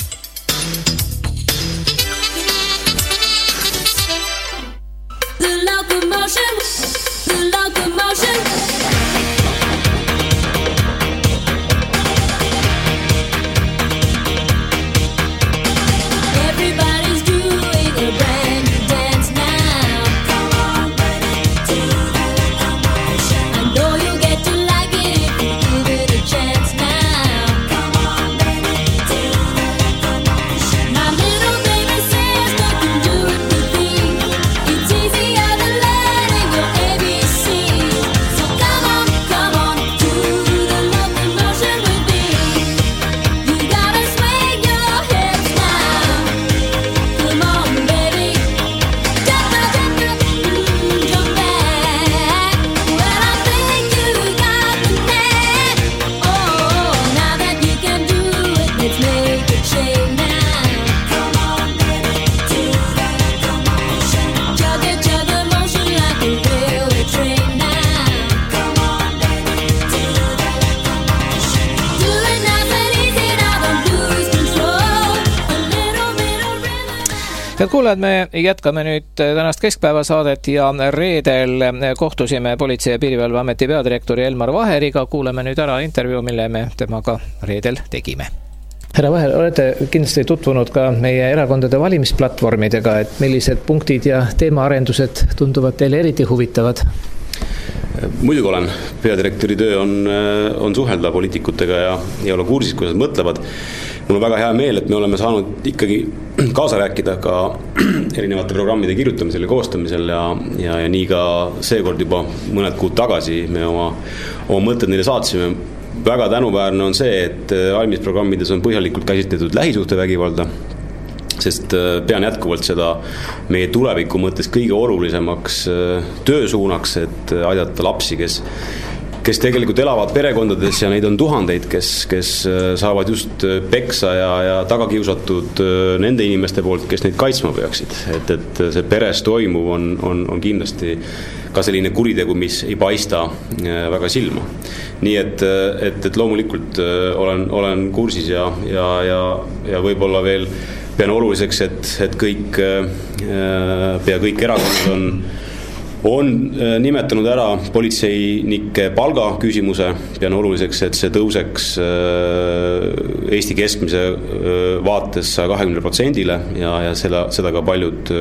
C: Head kuulajad, me jätkame nüüd tänast keskpäevasaadet ja reedel kohtusime Politsei- ja Piirivalveameti peadirektori Elmar Vaheriga. Kuuleme nüüd ära intervjuu, mille me temaga reedel tegime. Härra Vaher, olete kindlasti tutvunud ka meie erakondade valimisplatvormidega, et millised punktid ja teemaarendused tunduvad teile eriti huvitavad?
A: Muidugi olen. Peadirektori töö on, on suhelda poliitikutega ja, ja olla kursis, kuidas mõtlevad. Mul on väga hea meel, et me oleme saanud ikkagi kaasa rääkida ka erinevate programmide kirjutamisel ja koostamisel ja, ja, ja nii ka seekord juba mõned kuud tagasi me oma, oma mõtted neile saatsime. Väga tänuväärne on see, et valimisprogrammides on põhjalikult käsitletud lähisuhtevägivalda, sest pean jätkuvalt seda meie tuleviku mõttes kõige olulisemaks töösuunaks, et aidata lapsi, kes kes tegelikult elavad perekondades ja neid on tuhandeid, kes, kes saavad just peksa ja, ja tagakiusatud nende inimeste poolt, kes neid kaitsma peaksid. Et, et see peres toimuv on, on, on kindlasti ka selline kuritegu, mis ei paista väga silma. Nii et, et, et loomulikult olen, olen kursis ja, ja, ja, ja võib-olla veel pean oluliseks, et, et kõik, pea kõik erakonnad on on nimetanud ära politseinike palga küsimuse, pean oluliseks, et see tõuseks Eesti keskmise vaates saja kahekümne protsendile ja, ja seda, seda ka paljud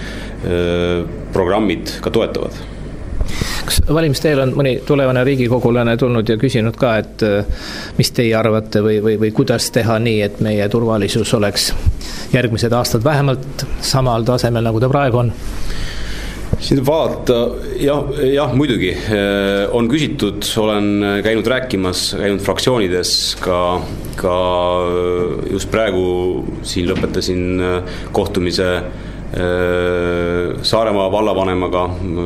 A: programmid ka toetavad.
C: Kas valimisteel on mõni tulevane riigikogulane tulnud ja küsinud ka, et mis teie arvate või, või, või kuidas teha nii, et meie turvalisus oleks järgmised aastad vähemalt samal tasemel, nagu ta praegu on?
A: Siin vaadata, jah, jah, muidugi on küsitud, olen käinud rääkimas, käinud fraktsioonides ka, ka just praegu siin lõpetasin kohtumise Saaremaa vallavanemaga,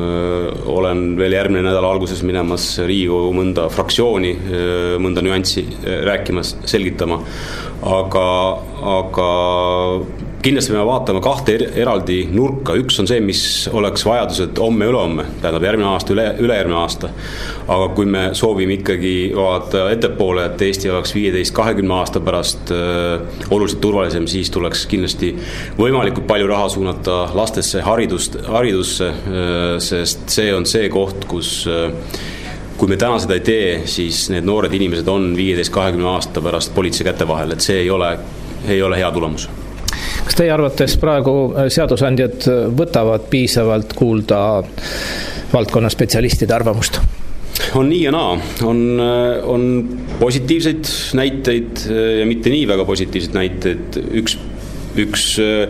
A: olen veel järgmine nädala alguses minemas Riigikogu mõnda fraktsiooni, mõnda nüanssi rääkimas, selgitama, aga, aga kindlasti me vaatame kahte eraldi nurka. Üks on see, mis oleks vajadused homme ülehomme, tähendab järgmine aasta, üle, ülejärgmine aasta. Aga kui me soovime ikkagi vaadata ettepoole, et Eesti oleks viieteist kahekümne aasta pärast äh, oluliselt turvalisem, siis tuleks kindlasti võimalikult palju raha suunata lastesse, haridust, haridusse, äh, sest see on see koht, kus äh, kui me täna seda ei tee, siis need noored inimesed on viieteist kahekümne aasta pärast politsei käte vahel, et see ei ole, ei ole hea tulemus.
C: Kas teie arvates praegu seadusandjad võtavad piisavalt kuulda valdkonna spetsialistide arvamust?
A: On nii ja naa. On, on positiivseid näiteid ja mitte nii väga positiivseid näiteid. Üks, üks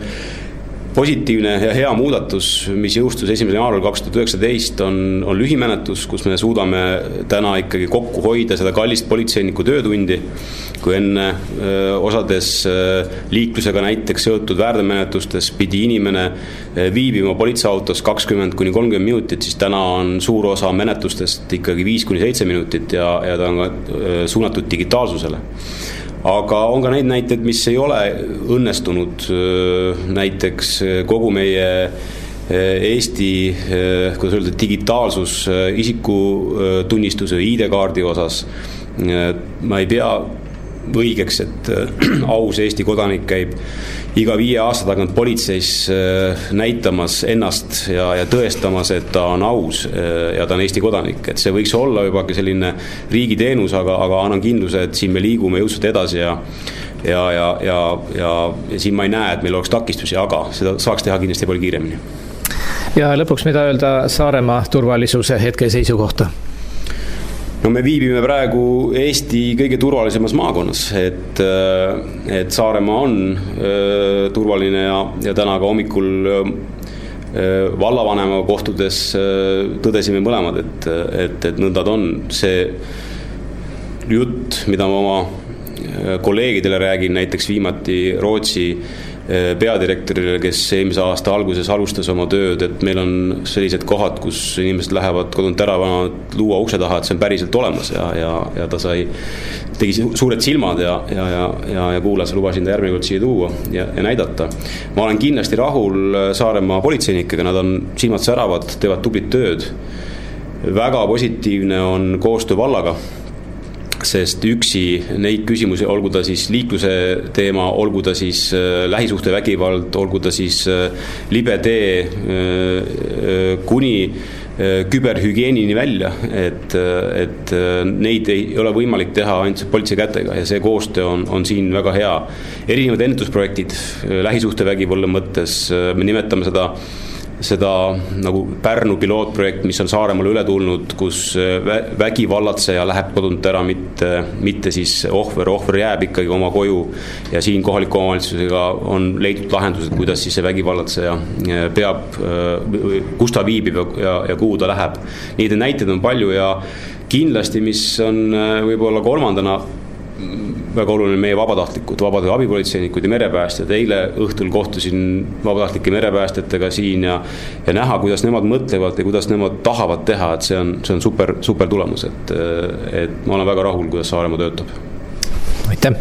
A: positiivne ja hea muudatus, mis jõustus esimesel jaanuaril kaks tuhat üheksateist, on, on lühimenetlus, kus me suudame täna ikkagi kokku hoida seda kallist politseiniku töötundi, kui enne öö, osades öö, liiklusega näiteks seotud väärteomenetlustes pidi inimene öö, viibima politseiautos kakskümmend kuni kolmkümmend minutit, siis täna on suur osa menetlustest ikkagi viis kuni seitse minutit ja, ja ta on ka öö, suunatud digitaalsusele. Aga on ka neid näiteid, mis ei ole õnnestunud, näiteks kogu meie Eesti, kuidas öelda, digitaalsus isikutunnistuse I D-kaardi osas. Ma ei pea õigeks, et aus Eesti kodanik käib iga viie aasta tagant politseis näitamas ennast ja, ja tõestamas, et ta on aus ja ta on Eesti kodanik. Et see võiks olla juba selline riigi teenus, aga, aga annan kindluse, et siin me liigume jõudsalt edasi ja, ja, ja, ja, ja, ja siin ma ei näe, et meil oleks takistusi, aga seda saaks teha kindlasti palju kiiremini.
C: Ja lõpuks mida öelda Saaremaa turvalisuse hetke seisukohta?
A: No me viibime praegu Eesti kõige turvalisemas maakonnas, et, et Saaremaa on äh, turvaline ja, ja täna ka hommikul äh, vallavanema kohtudes äh, tõdesime mõlemad, et, et, et nõndad on see jutt, mida ma oma kolleegidele räägin, näiteks viimati Rootsi peadirektorile, kes eelmise aasta alguses alustas oma tööd, et meil on sellised kohad, kus inimesed lähevad kodunt ära, luua ukse taha, et see on päriselt olemas ja, ja, ja ta sai, tegi suured silmad ja, ja, ja, ja, ja kuulas, lubasin ta järgmine kord siia tuua ja, ja näidata. Ma olen kindlasti rahul Saaremaa politseinikega, nad on silmad säravad, teevad tublit tööd. Väga positiivne on koostöö vallaga. sest üksi neid küsimusi, olgu ta siis liikluse teema, olgu ta siis lähisuhtevägivald, olgu ta siis libe tee kuni küberhügieenini välja, et, et neid ei ole võimalik teha ainult politsei kätega ja see koostöö on, on siin väga hea. Erinevad ennetusprojektid lähisuhtevägivalla mõttes, me nimetame seda seda nagu Pärnu pilootprojekt, mis on Saaremaale üle tulnud, kus vägivallatseja läheb kodunt ära, mitte, mitte siis ohver, ohver jääb ikkagi oma koju ja siin kohaliku omavalitsusega on leitud lahendused, kuidas siis see vägivallatseja peab, kus ta viibib ja, ja kuhu ta läheb. Neid näiteid on palju ja kindlasti, mis on võib-olla kolmandana väga oluline meie vabatahtlikud, vabade abipolitseinikud ja merepäästjad. Eile õhtul kohtusin vabatahtlike merepäästjatega siin ja, ja näha, kuidas nemad mõtlevad ja kuidas nemad tahavad teha, et see on, see on super, super tulemus, et, et ma olen väga rahul, kuidas Saaremaa töötab.
C: Aitäh!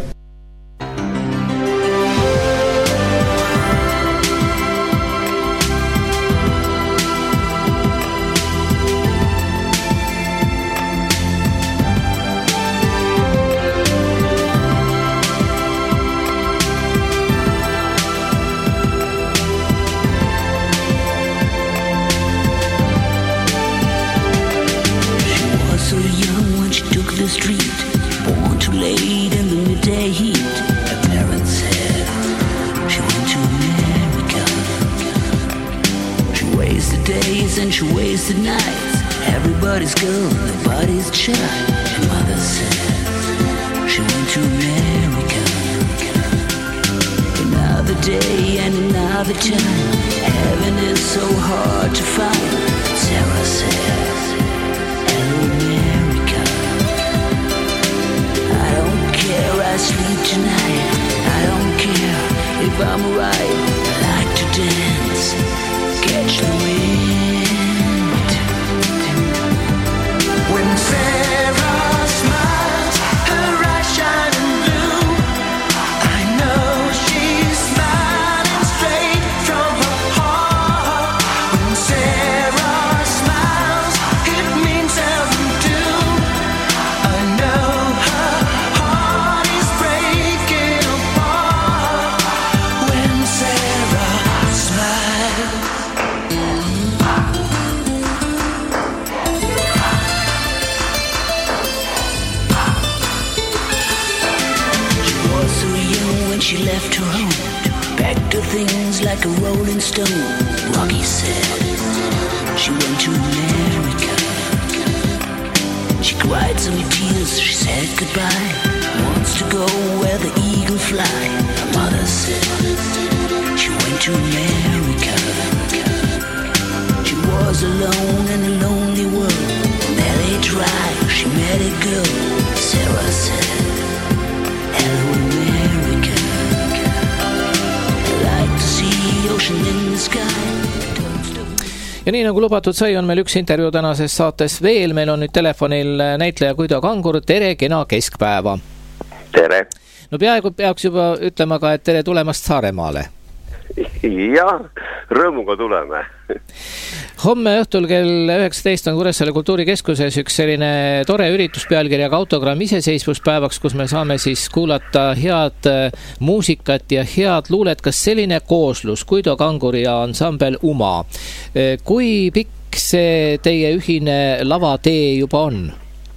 C: Ja nii nagu lubatud sai, on meil üks intervjuu tänases saates veel. Meil on nüüd telefonil näitleja Guido Kangur. Tere, kena keskpäeva.
B: Tere.
C: No peaaegu peaks juba ütlema ka, et tere tulemast Saaremaale.
B: Jah, rõõmuga tuleme.
C: Homme õhtul kell üheksateist on Kuressaare kultuurikeskuses üks selline tore üritus pealkirjaga Autogramm iseseisvuspäevaks, kus me saame siis kuulata head muusikat ja head luulet. Kas selline kooslus Guido Kangur ja ansambel Uma, kui pikk see teie ühine lavatee juba on?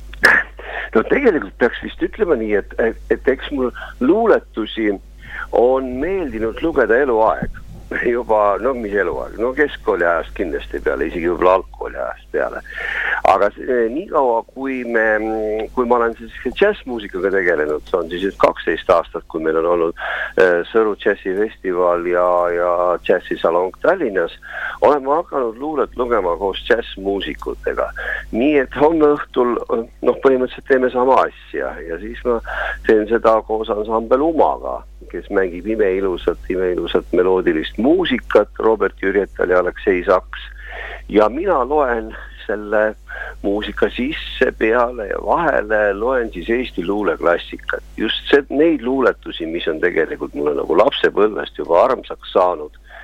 B: No tegelikult peaks vist ütlema nii, et, et, et eks mul luuletusi on meeldinud lugeda eluaeg. Juba, no mis eluaeg, no keskkooli ajast kindlasti peale, isegi võib-olla algkooli ajast peale. Aga nii kaua, kui, me, kui ma olen siis džässmuusikaga tegelenud, see on siis kaksteist aastat, kui meil on olnud Sõru džässifestival ja, ja džässisalong Tallinnas, olen ma hakanud luulet lugema koos džässmuusikutega. Nii et homme õhtul, noh, põhimõtteliselt teeme sama asja ja siis ma teen seda koos ansambel Umaga, kes mängib imeilusat, imeilusat meloodilist muusikat, Robert Jürjetal ja Aleksei Saks. Ja mina loen selle muusika sisse, peale ja vahele, loen siis Eesti luuleklassikat. Just see, neid luuletusi, mis on tegelikult mulle nagu lapsepõlvest juba armsaks saanud.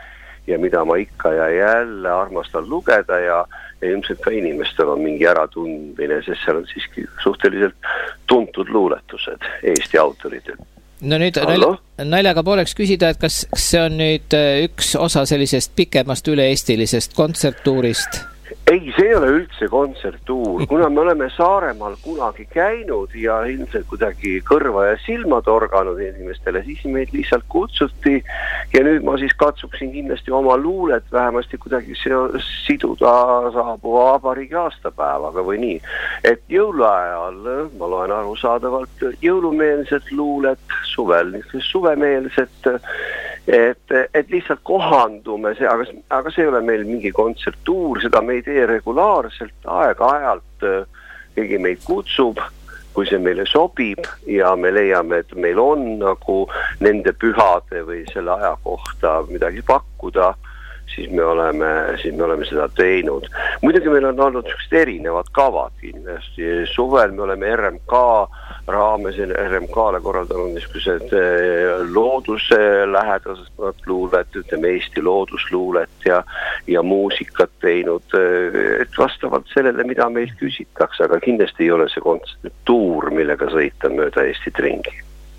B: ja mida ma ikka ja jälle armastan lugeda ja, ja ilmselt ka inimestel on mingi äratundmine, sest seal on siiski suhteliselt tuntud luuletused Eesti autoritelt.
C: No nüüd Hallo? naljaga pooleks küsida, et kas see on nüüd üks osa sellisest pikemast üle-eestilisest kontserttuurist?
B: Ei, see ei ole üldse kontserttuur, kuna me oleme Saaremaal kunagi käinud ja ilmselt kuidagi kõrva ja silma torganud inimestele, siis meid lihtsalt kutsuti ja nüüd ma siis katsuksin kindlasti oma luulet vähemasti kuidagi siduda saabuva vabariigi aastapäevaga või nii. Et jõuluajal ma loen arusaadavalt jõulumeelsed luulet, suvel, suvemeelsed, et, et lihtsalt kohandume, see, aga, aga see ei ole meil mingi kontserttuur, seda me ei tee regulaarselt, aeg-ajalt keegi meid kutsub, kui see meile sobib ja me leiame, et meil on nagu nende pühade või selle aja kohta midagi pakkuda, siis me oleme, siis me oleme seda teinud. Muidugi meil on olnud erinevad kavad kindlasti, suvel me oleme R M K raames R M K-le korraldanud niisugused looduse lähedased luulet, ütleme Eesti loodusluulet ja, ja muusikat teinud, et vastavalt sellele, mida meilt küsitakse, aga kindlasti ei ole see kontserttuur, millega sõita mööda Eestit ringi.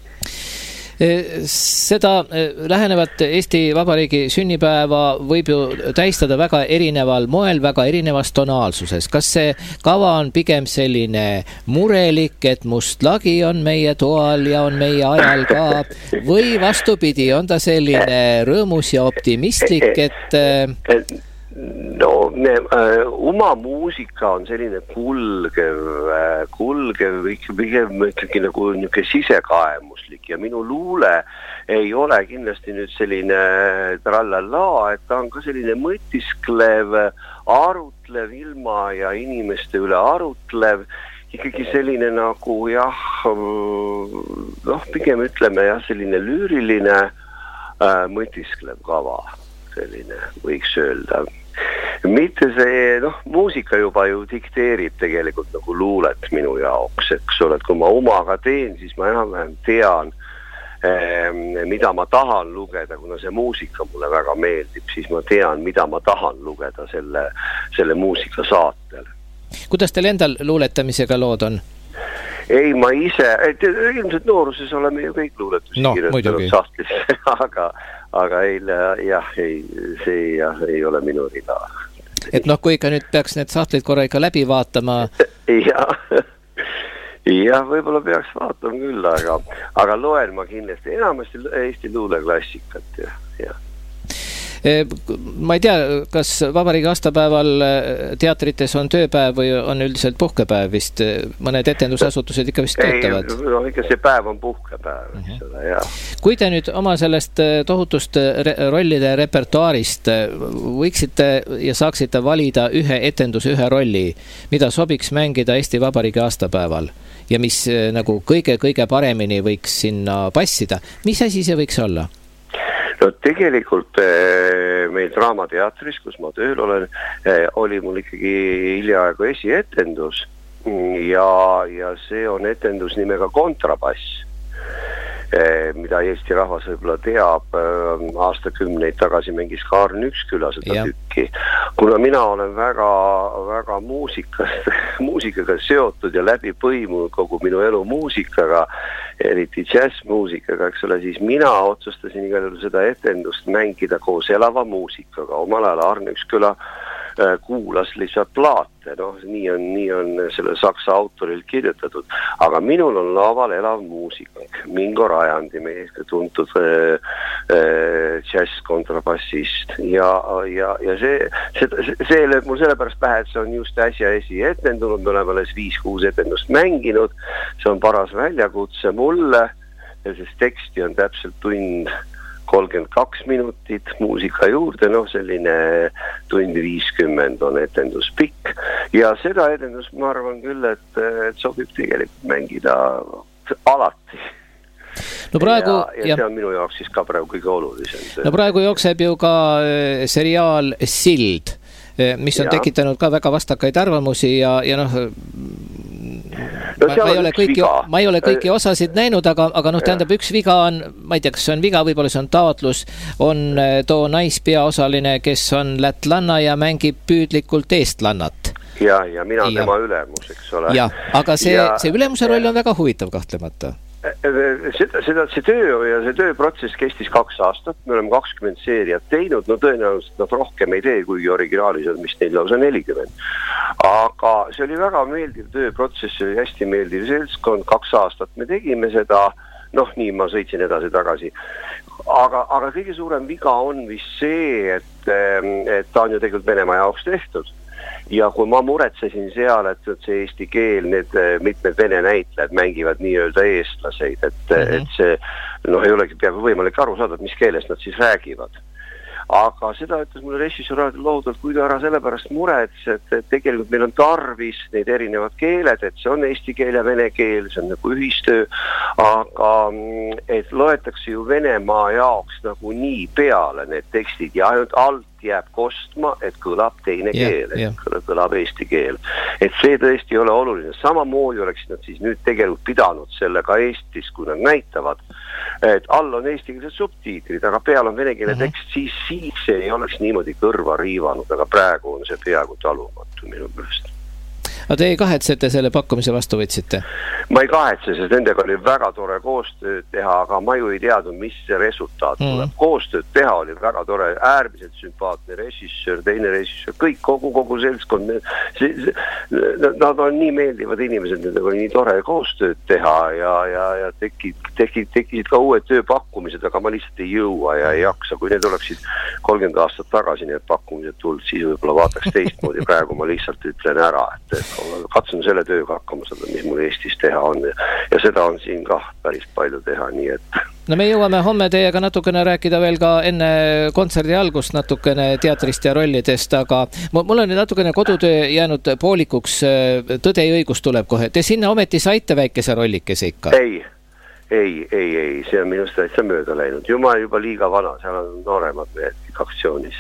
C: Seda lähenevat Eesti Vabariigi sünnipäeva võib ju tähistada väga erineval moel, väga erinevas tonaalsuses. Kas see kava on pigem selline murelik, et must lagi on meie toal ja on meie ajal ka, või vastupidi, on ta selline rõõmus ja optimistlik, et...
B: No, me, äh, oma muusika on selline kulgev, äh, kulgev, pigem ikkagi nagu niisugune sisekaemuslik ja minu luule ei ole kindlasti nüüd selline trallala, et ta on ka selline mõtisklev, arutlev ilma ja inimeste üle arutlev, ikkagi selline nagu jah, noh, pigem ütleme jah, selline lüüriline äh, mõtisklev kava, selline võiks öelda. Mitte see, noh, muusika juba ju dikteerib tegelikult nagu luulet minu jaoks, eks ole, et kui ma omaga teen, siis ma enam-vähem tean, eh, mida ma tahan lugeda, kuna see muusika mulle väga meeldib, siis ma tean, mida ma tahan lugeda selle, selle muusika saatel.
C: Kuidas teil endal luuletamisega lood on?
B: Ei, ma ise, et ilmselt nooruses oleme ju kõik luuletusi
C: no,
B: kirjutanud sahtlisse, aga, aga ei, jah, ei, see jah, ei ole minu rida.
C: Et noh, kui ikka nüüd peaks need sahtlid korra ikka läbi vaatama...
B: jah, jah, võib-olla peaks vaatama küll, aga, aga loen ma kindlasti enamasti Eesti luuleklassikat, jah, jah.
C: Ma ei tea, kas vabariigi aastapäeval teatrites on tööpäev või on üldiselt puhkepäev vist, mõned etendusasutused ikka vist töötavad?
B: Ei, no ikka see päev on puhkepäev, eks
C: uh-huh.
B: ole, jah.
C: Kui te nüüd oma sellest tohutust re- rollide repertuaarist võiksite ja saaksite valida ühe etenduse, ühe rolli, mida sobiks mängida Eesti Vabariigi aastapäeval ja mis nagu kõige-kõige paremini võiks sinna passida, mis asi see võiks olla?
B: No tegelikult eh, meil Draamateatris, kus ma tööl olen, eh, oli mul ikkagi hiljaaegu esietendus ja, ja see on etendus nimega Kontrabass, eh, mida Eesti rahvas võib-olla teab, eh, aastakümneid tagasi mängis ka Arn Üksküla seda ja. Tükki. Kuna mina olen väga, väga muusikast, muusikaga seotud ja läbi põimunud kogu minu elu muusikaga, eriti džässmuusikaga, eks ole, siis mina otsustasin igal juhul seda etendust mängida koos elava muusikaga. Omal ajal Arn Üksküla äh, kuulas lihtsalt plaate, noh, nii on, nii on selle saksa autoril kirjutatud, aga minul on laval elav muusik, Mingo Rajandi, meie tuntud äh, äh, džäss-kontrabassist ja, ja, ja see, see, see lööb mul sellepärast pähe, et see on just äsja esi etendunud, me oleme alles viis-kuus etendust mänginud, see on paras väljakutse mulle, sest teksti on täpselt tund kolmkümmend kaks minutit, muusika juurde, noh selline tund viiskümmend on etendus pikk ja seda etendust ma arvan küll, et, et sobib tegelikult mängida alati. No praegu, ja, ja see on minu jaoks siis ka praegu kõige olulisem.
C: No praegu jookseb ju ka seriaal Sild, mis on ja. tekitanud ka väga vastakaid arvamusi ja, ja noh,
B: no,
C: ma, ma, ei ole kõiki, ma ei ole kõiki osasid näinud, aga, aga noh, tähendab, üks viga on, ma ei tea, kas see on viga, võib-olla see on taotlus, on too naispeaosaline, kes on lätlanna ja mängib püüdlikult eestlannat.
B: Ja, ja mina ja. tema ülemus, eks ole.
C: Ja, aga see, ja, see ülemuse roll on väga huvitav kahtlemata.
B: Seda, seda, see töö ja see tööprotsess kestis kaks aastat, me oleme kakskümmend seeriat teinud, no tõenäoliselt nad rohkem ei tee, kuigi originaalis on vist neil lausa nelikümmend. Aga see oli väga meeldiv tööprotsess, see oli hästi meeldiv seltskond, kaks aastat me tegime seda, noh nii ma sõitsin edasi tagasi. Aga, aga kõige suurem viga on vist see, et, et ta on ju tegelikult Venemaa jaoks tehtud. Ja kui ma muretsesin seal, et see eesti keel, need mitmed vene näitlejad mängivad nii-öelda eestlaseid, et, mm-hmm. et see noh, ei olegi peaaegu võimalik aru saada, mis keeles nad siis räägivad. Aga seda ütles mulle režissöör loodult, kui ta ära sellepärast murets, et, et tegelikult meil on tarvis neid erinevad keeled, et see on eesti keel ja vene keel, see on nagu ühistöö, aga et loetakse ju Venemaa jaoks nagu nii peale need tekstid ja ainult alt jääb kostma, et kõlab teine yeah, keel, et yeah. kõlab eesti keel. Et see tõesti ei ole oluline. Samamoodi oleks nad siis nüüd tegelikult pidanud selle ka Eestis, kui nad näitavad, et all on eestikeelsed subtiitrid, aga peal on vene keele tekst, siis, siis see ei oleks niimoodi kõrva riivanud, aga praegu on see peaaegu talumatu minu mõelest.
C: Aga te ei kahetsete selle pakkumise vastu võtsite?
B: Ma ei kahetse, sest nendega oli väga tore koostööd teha, aga ma ju ei teadnud, mis see resultaat mm. tuleb. Koostööd teha oli väga tore, äärmiselt sümpaatne režissöör, teine režissöör, kõik, kogu, kogu seltskond. See, see, nad on nii meeldivad inimesed, nendega oli nii tore koostööd teha ja, ja, ja tekid, tekid, tekisid ka uued tööpakkumised, aga ma lihtsalt ei jõua ja ei jaksa. Kui need oleksid kolmkümmend aastat tagasi need pakkumised tulnud, siis võib-olla vaataks teistmoodi. Praegu ma lihtsalt ütlen ära, et katsun selle tööga hakkama seda, mis mul Eestis teha on ja, ja seda on siin ka päris palju teha, nii et
C: no me jõuame homme teiega natukene rääkida veel ka enne kontserdi algust natukene teatrist ja rollidest, aga mul on natukene kodutöö jäänud poolikuks, Tõde ja õigus tuleb kohe. Te sinna ometi saite väikese rollikese ikka?
B: Ei, ei, ei, ei, see on minust täitsa mööda läinud. Juba, juba liiga vana, seal on nooremad mehed aktsioonis.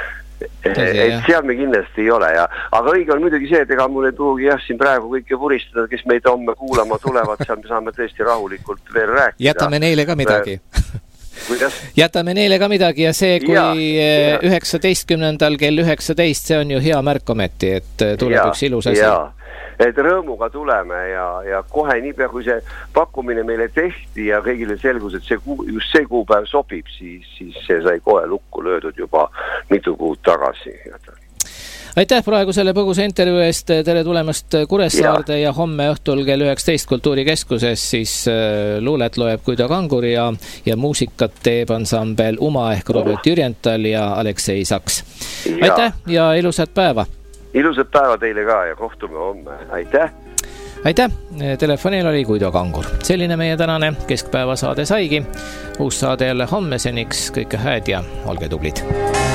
B: Et seal me kindlasti ei ole ja, aga õige on muidugi see, et ega mul ei tuugi jah siin praegu kõike vuristada, kes meid homme kuulama tulevad, seal me saame tõesti rahulikult veel rääkida.
C: Jätame neile ka midagi.
B: Kuidas?
C: Jätame neile ka midagi ja see, kui üheksateistkümnendal kell üheksateist, see on ju hea märk ometi, et tuleb ja, üks ilus asi.
B: Jaa. Et rõõmuga tuleme ja, ja kohe niipea, kui see pakkumine meile tehti ja kõigile selgus, et see kuu, just see kuupäev sobib, siis, siis see sai kohe lukku löödud juba mitu kuud tagasi.
C: Aitäh praegu selle põgusa intervjuu eest, tere tulemast Kuressaarde ja, ja homme õhtul kell üheksateist Kultuurikeskuses siis luulet loeb Guido Kangur ja, ja muusikat teeb ansambel Uma ehk Robert Jürjental ja Aleksei Saks. Aitäh ja ilusat päeva!
B: Ilusat päeva teile ka ja kohtume homme. Aitäh!
C: Aitäh! Telefonil oli Guido Kangur. Selline meie tänane keskpäeva saade saigi. Uus saade jälle homme, seniks kõike hääd ja olge tublid!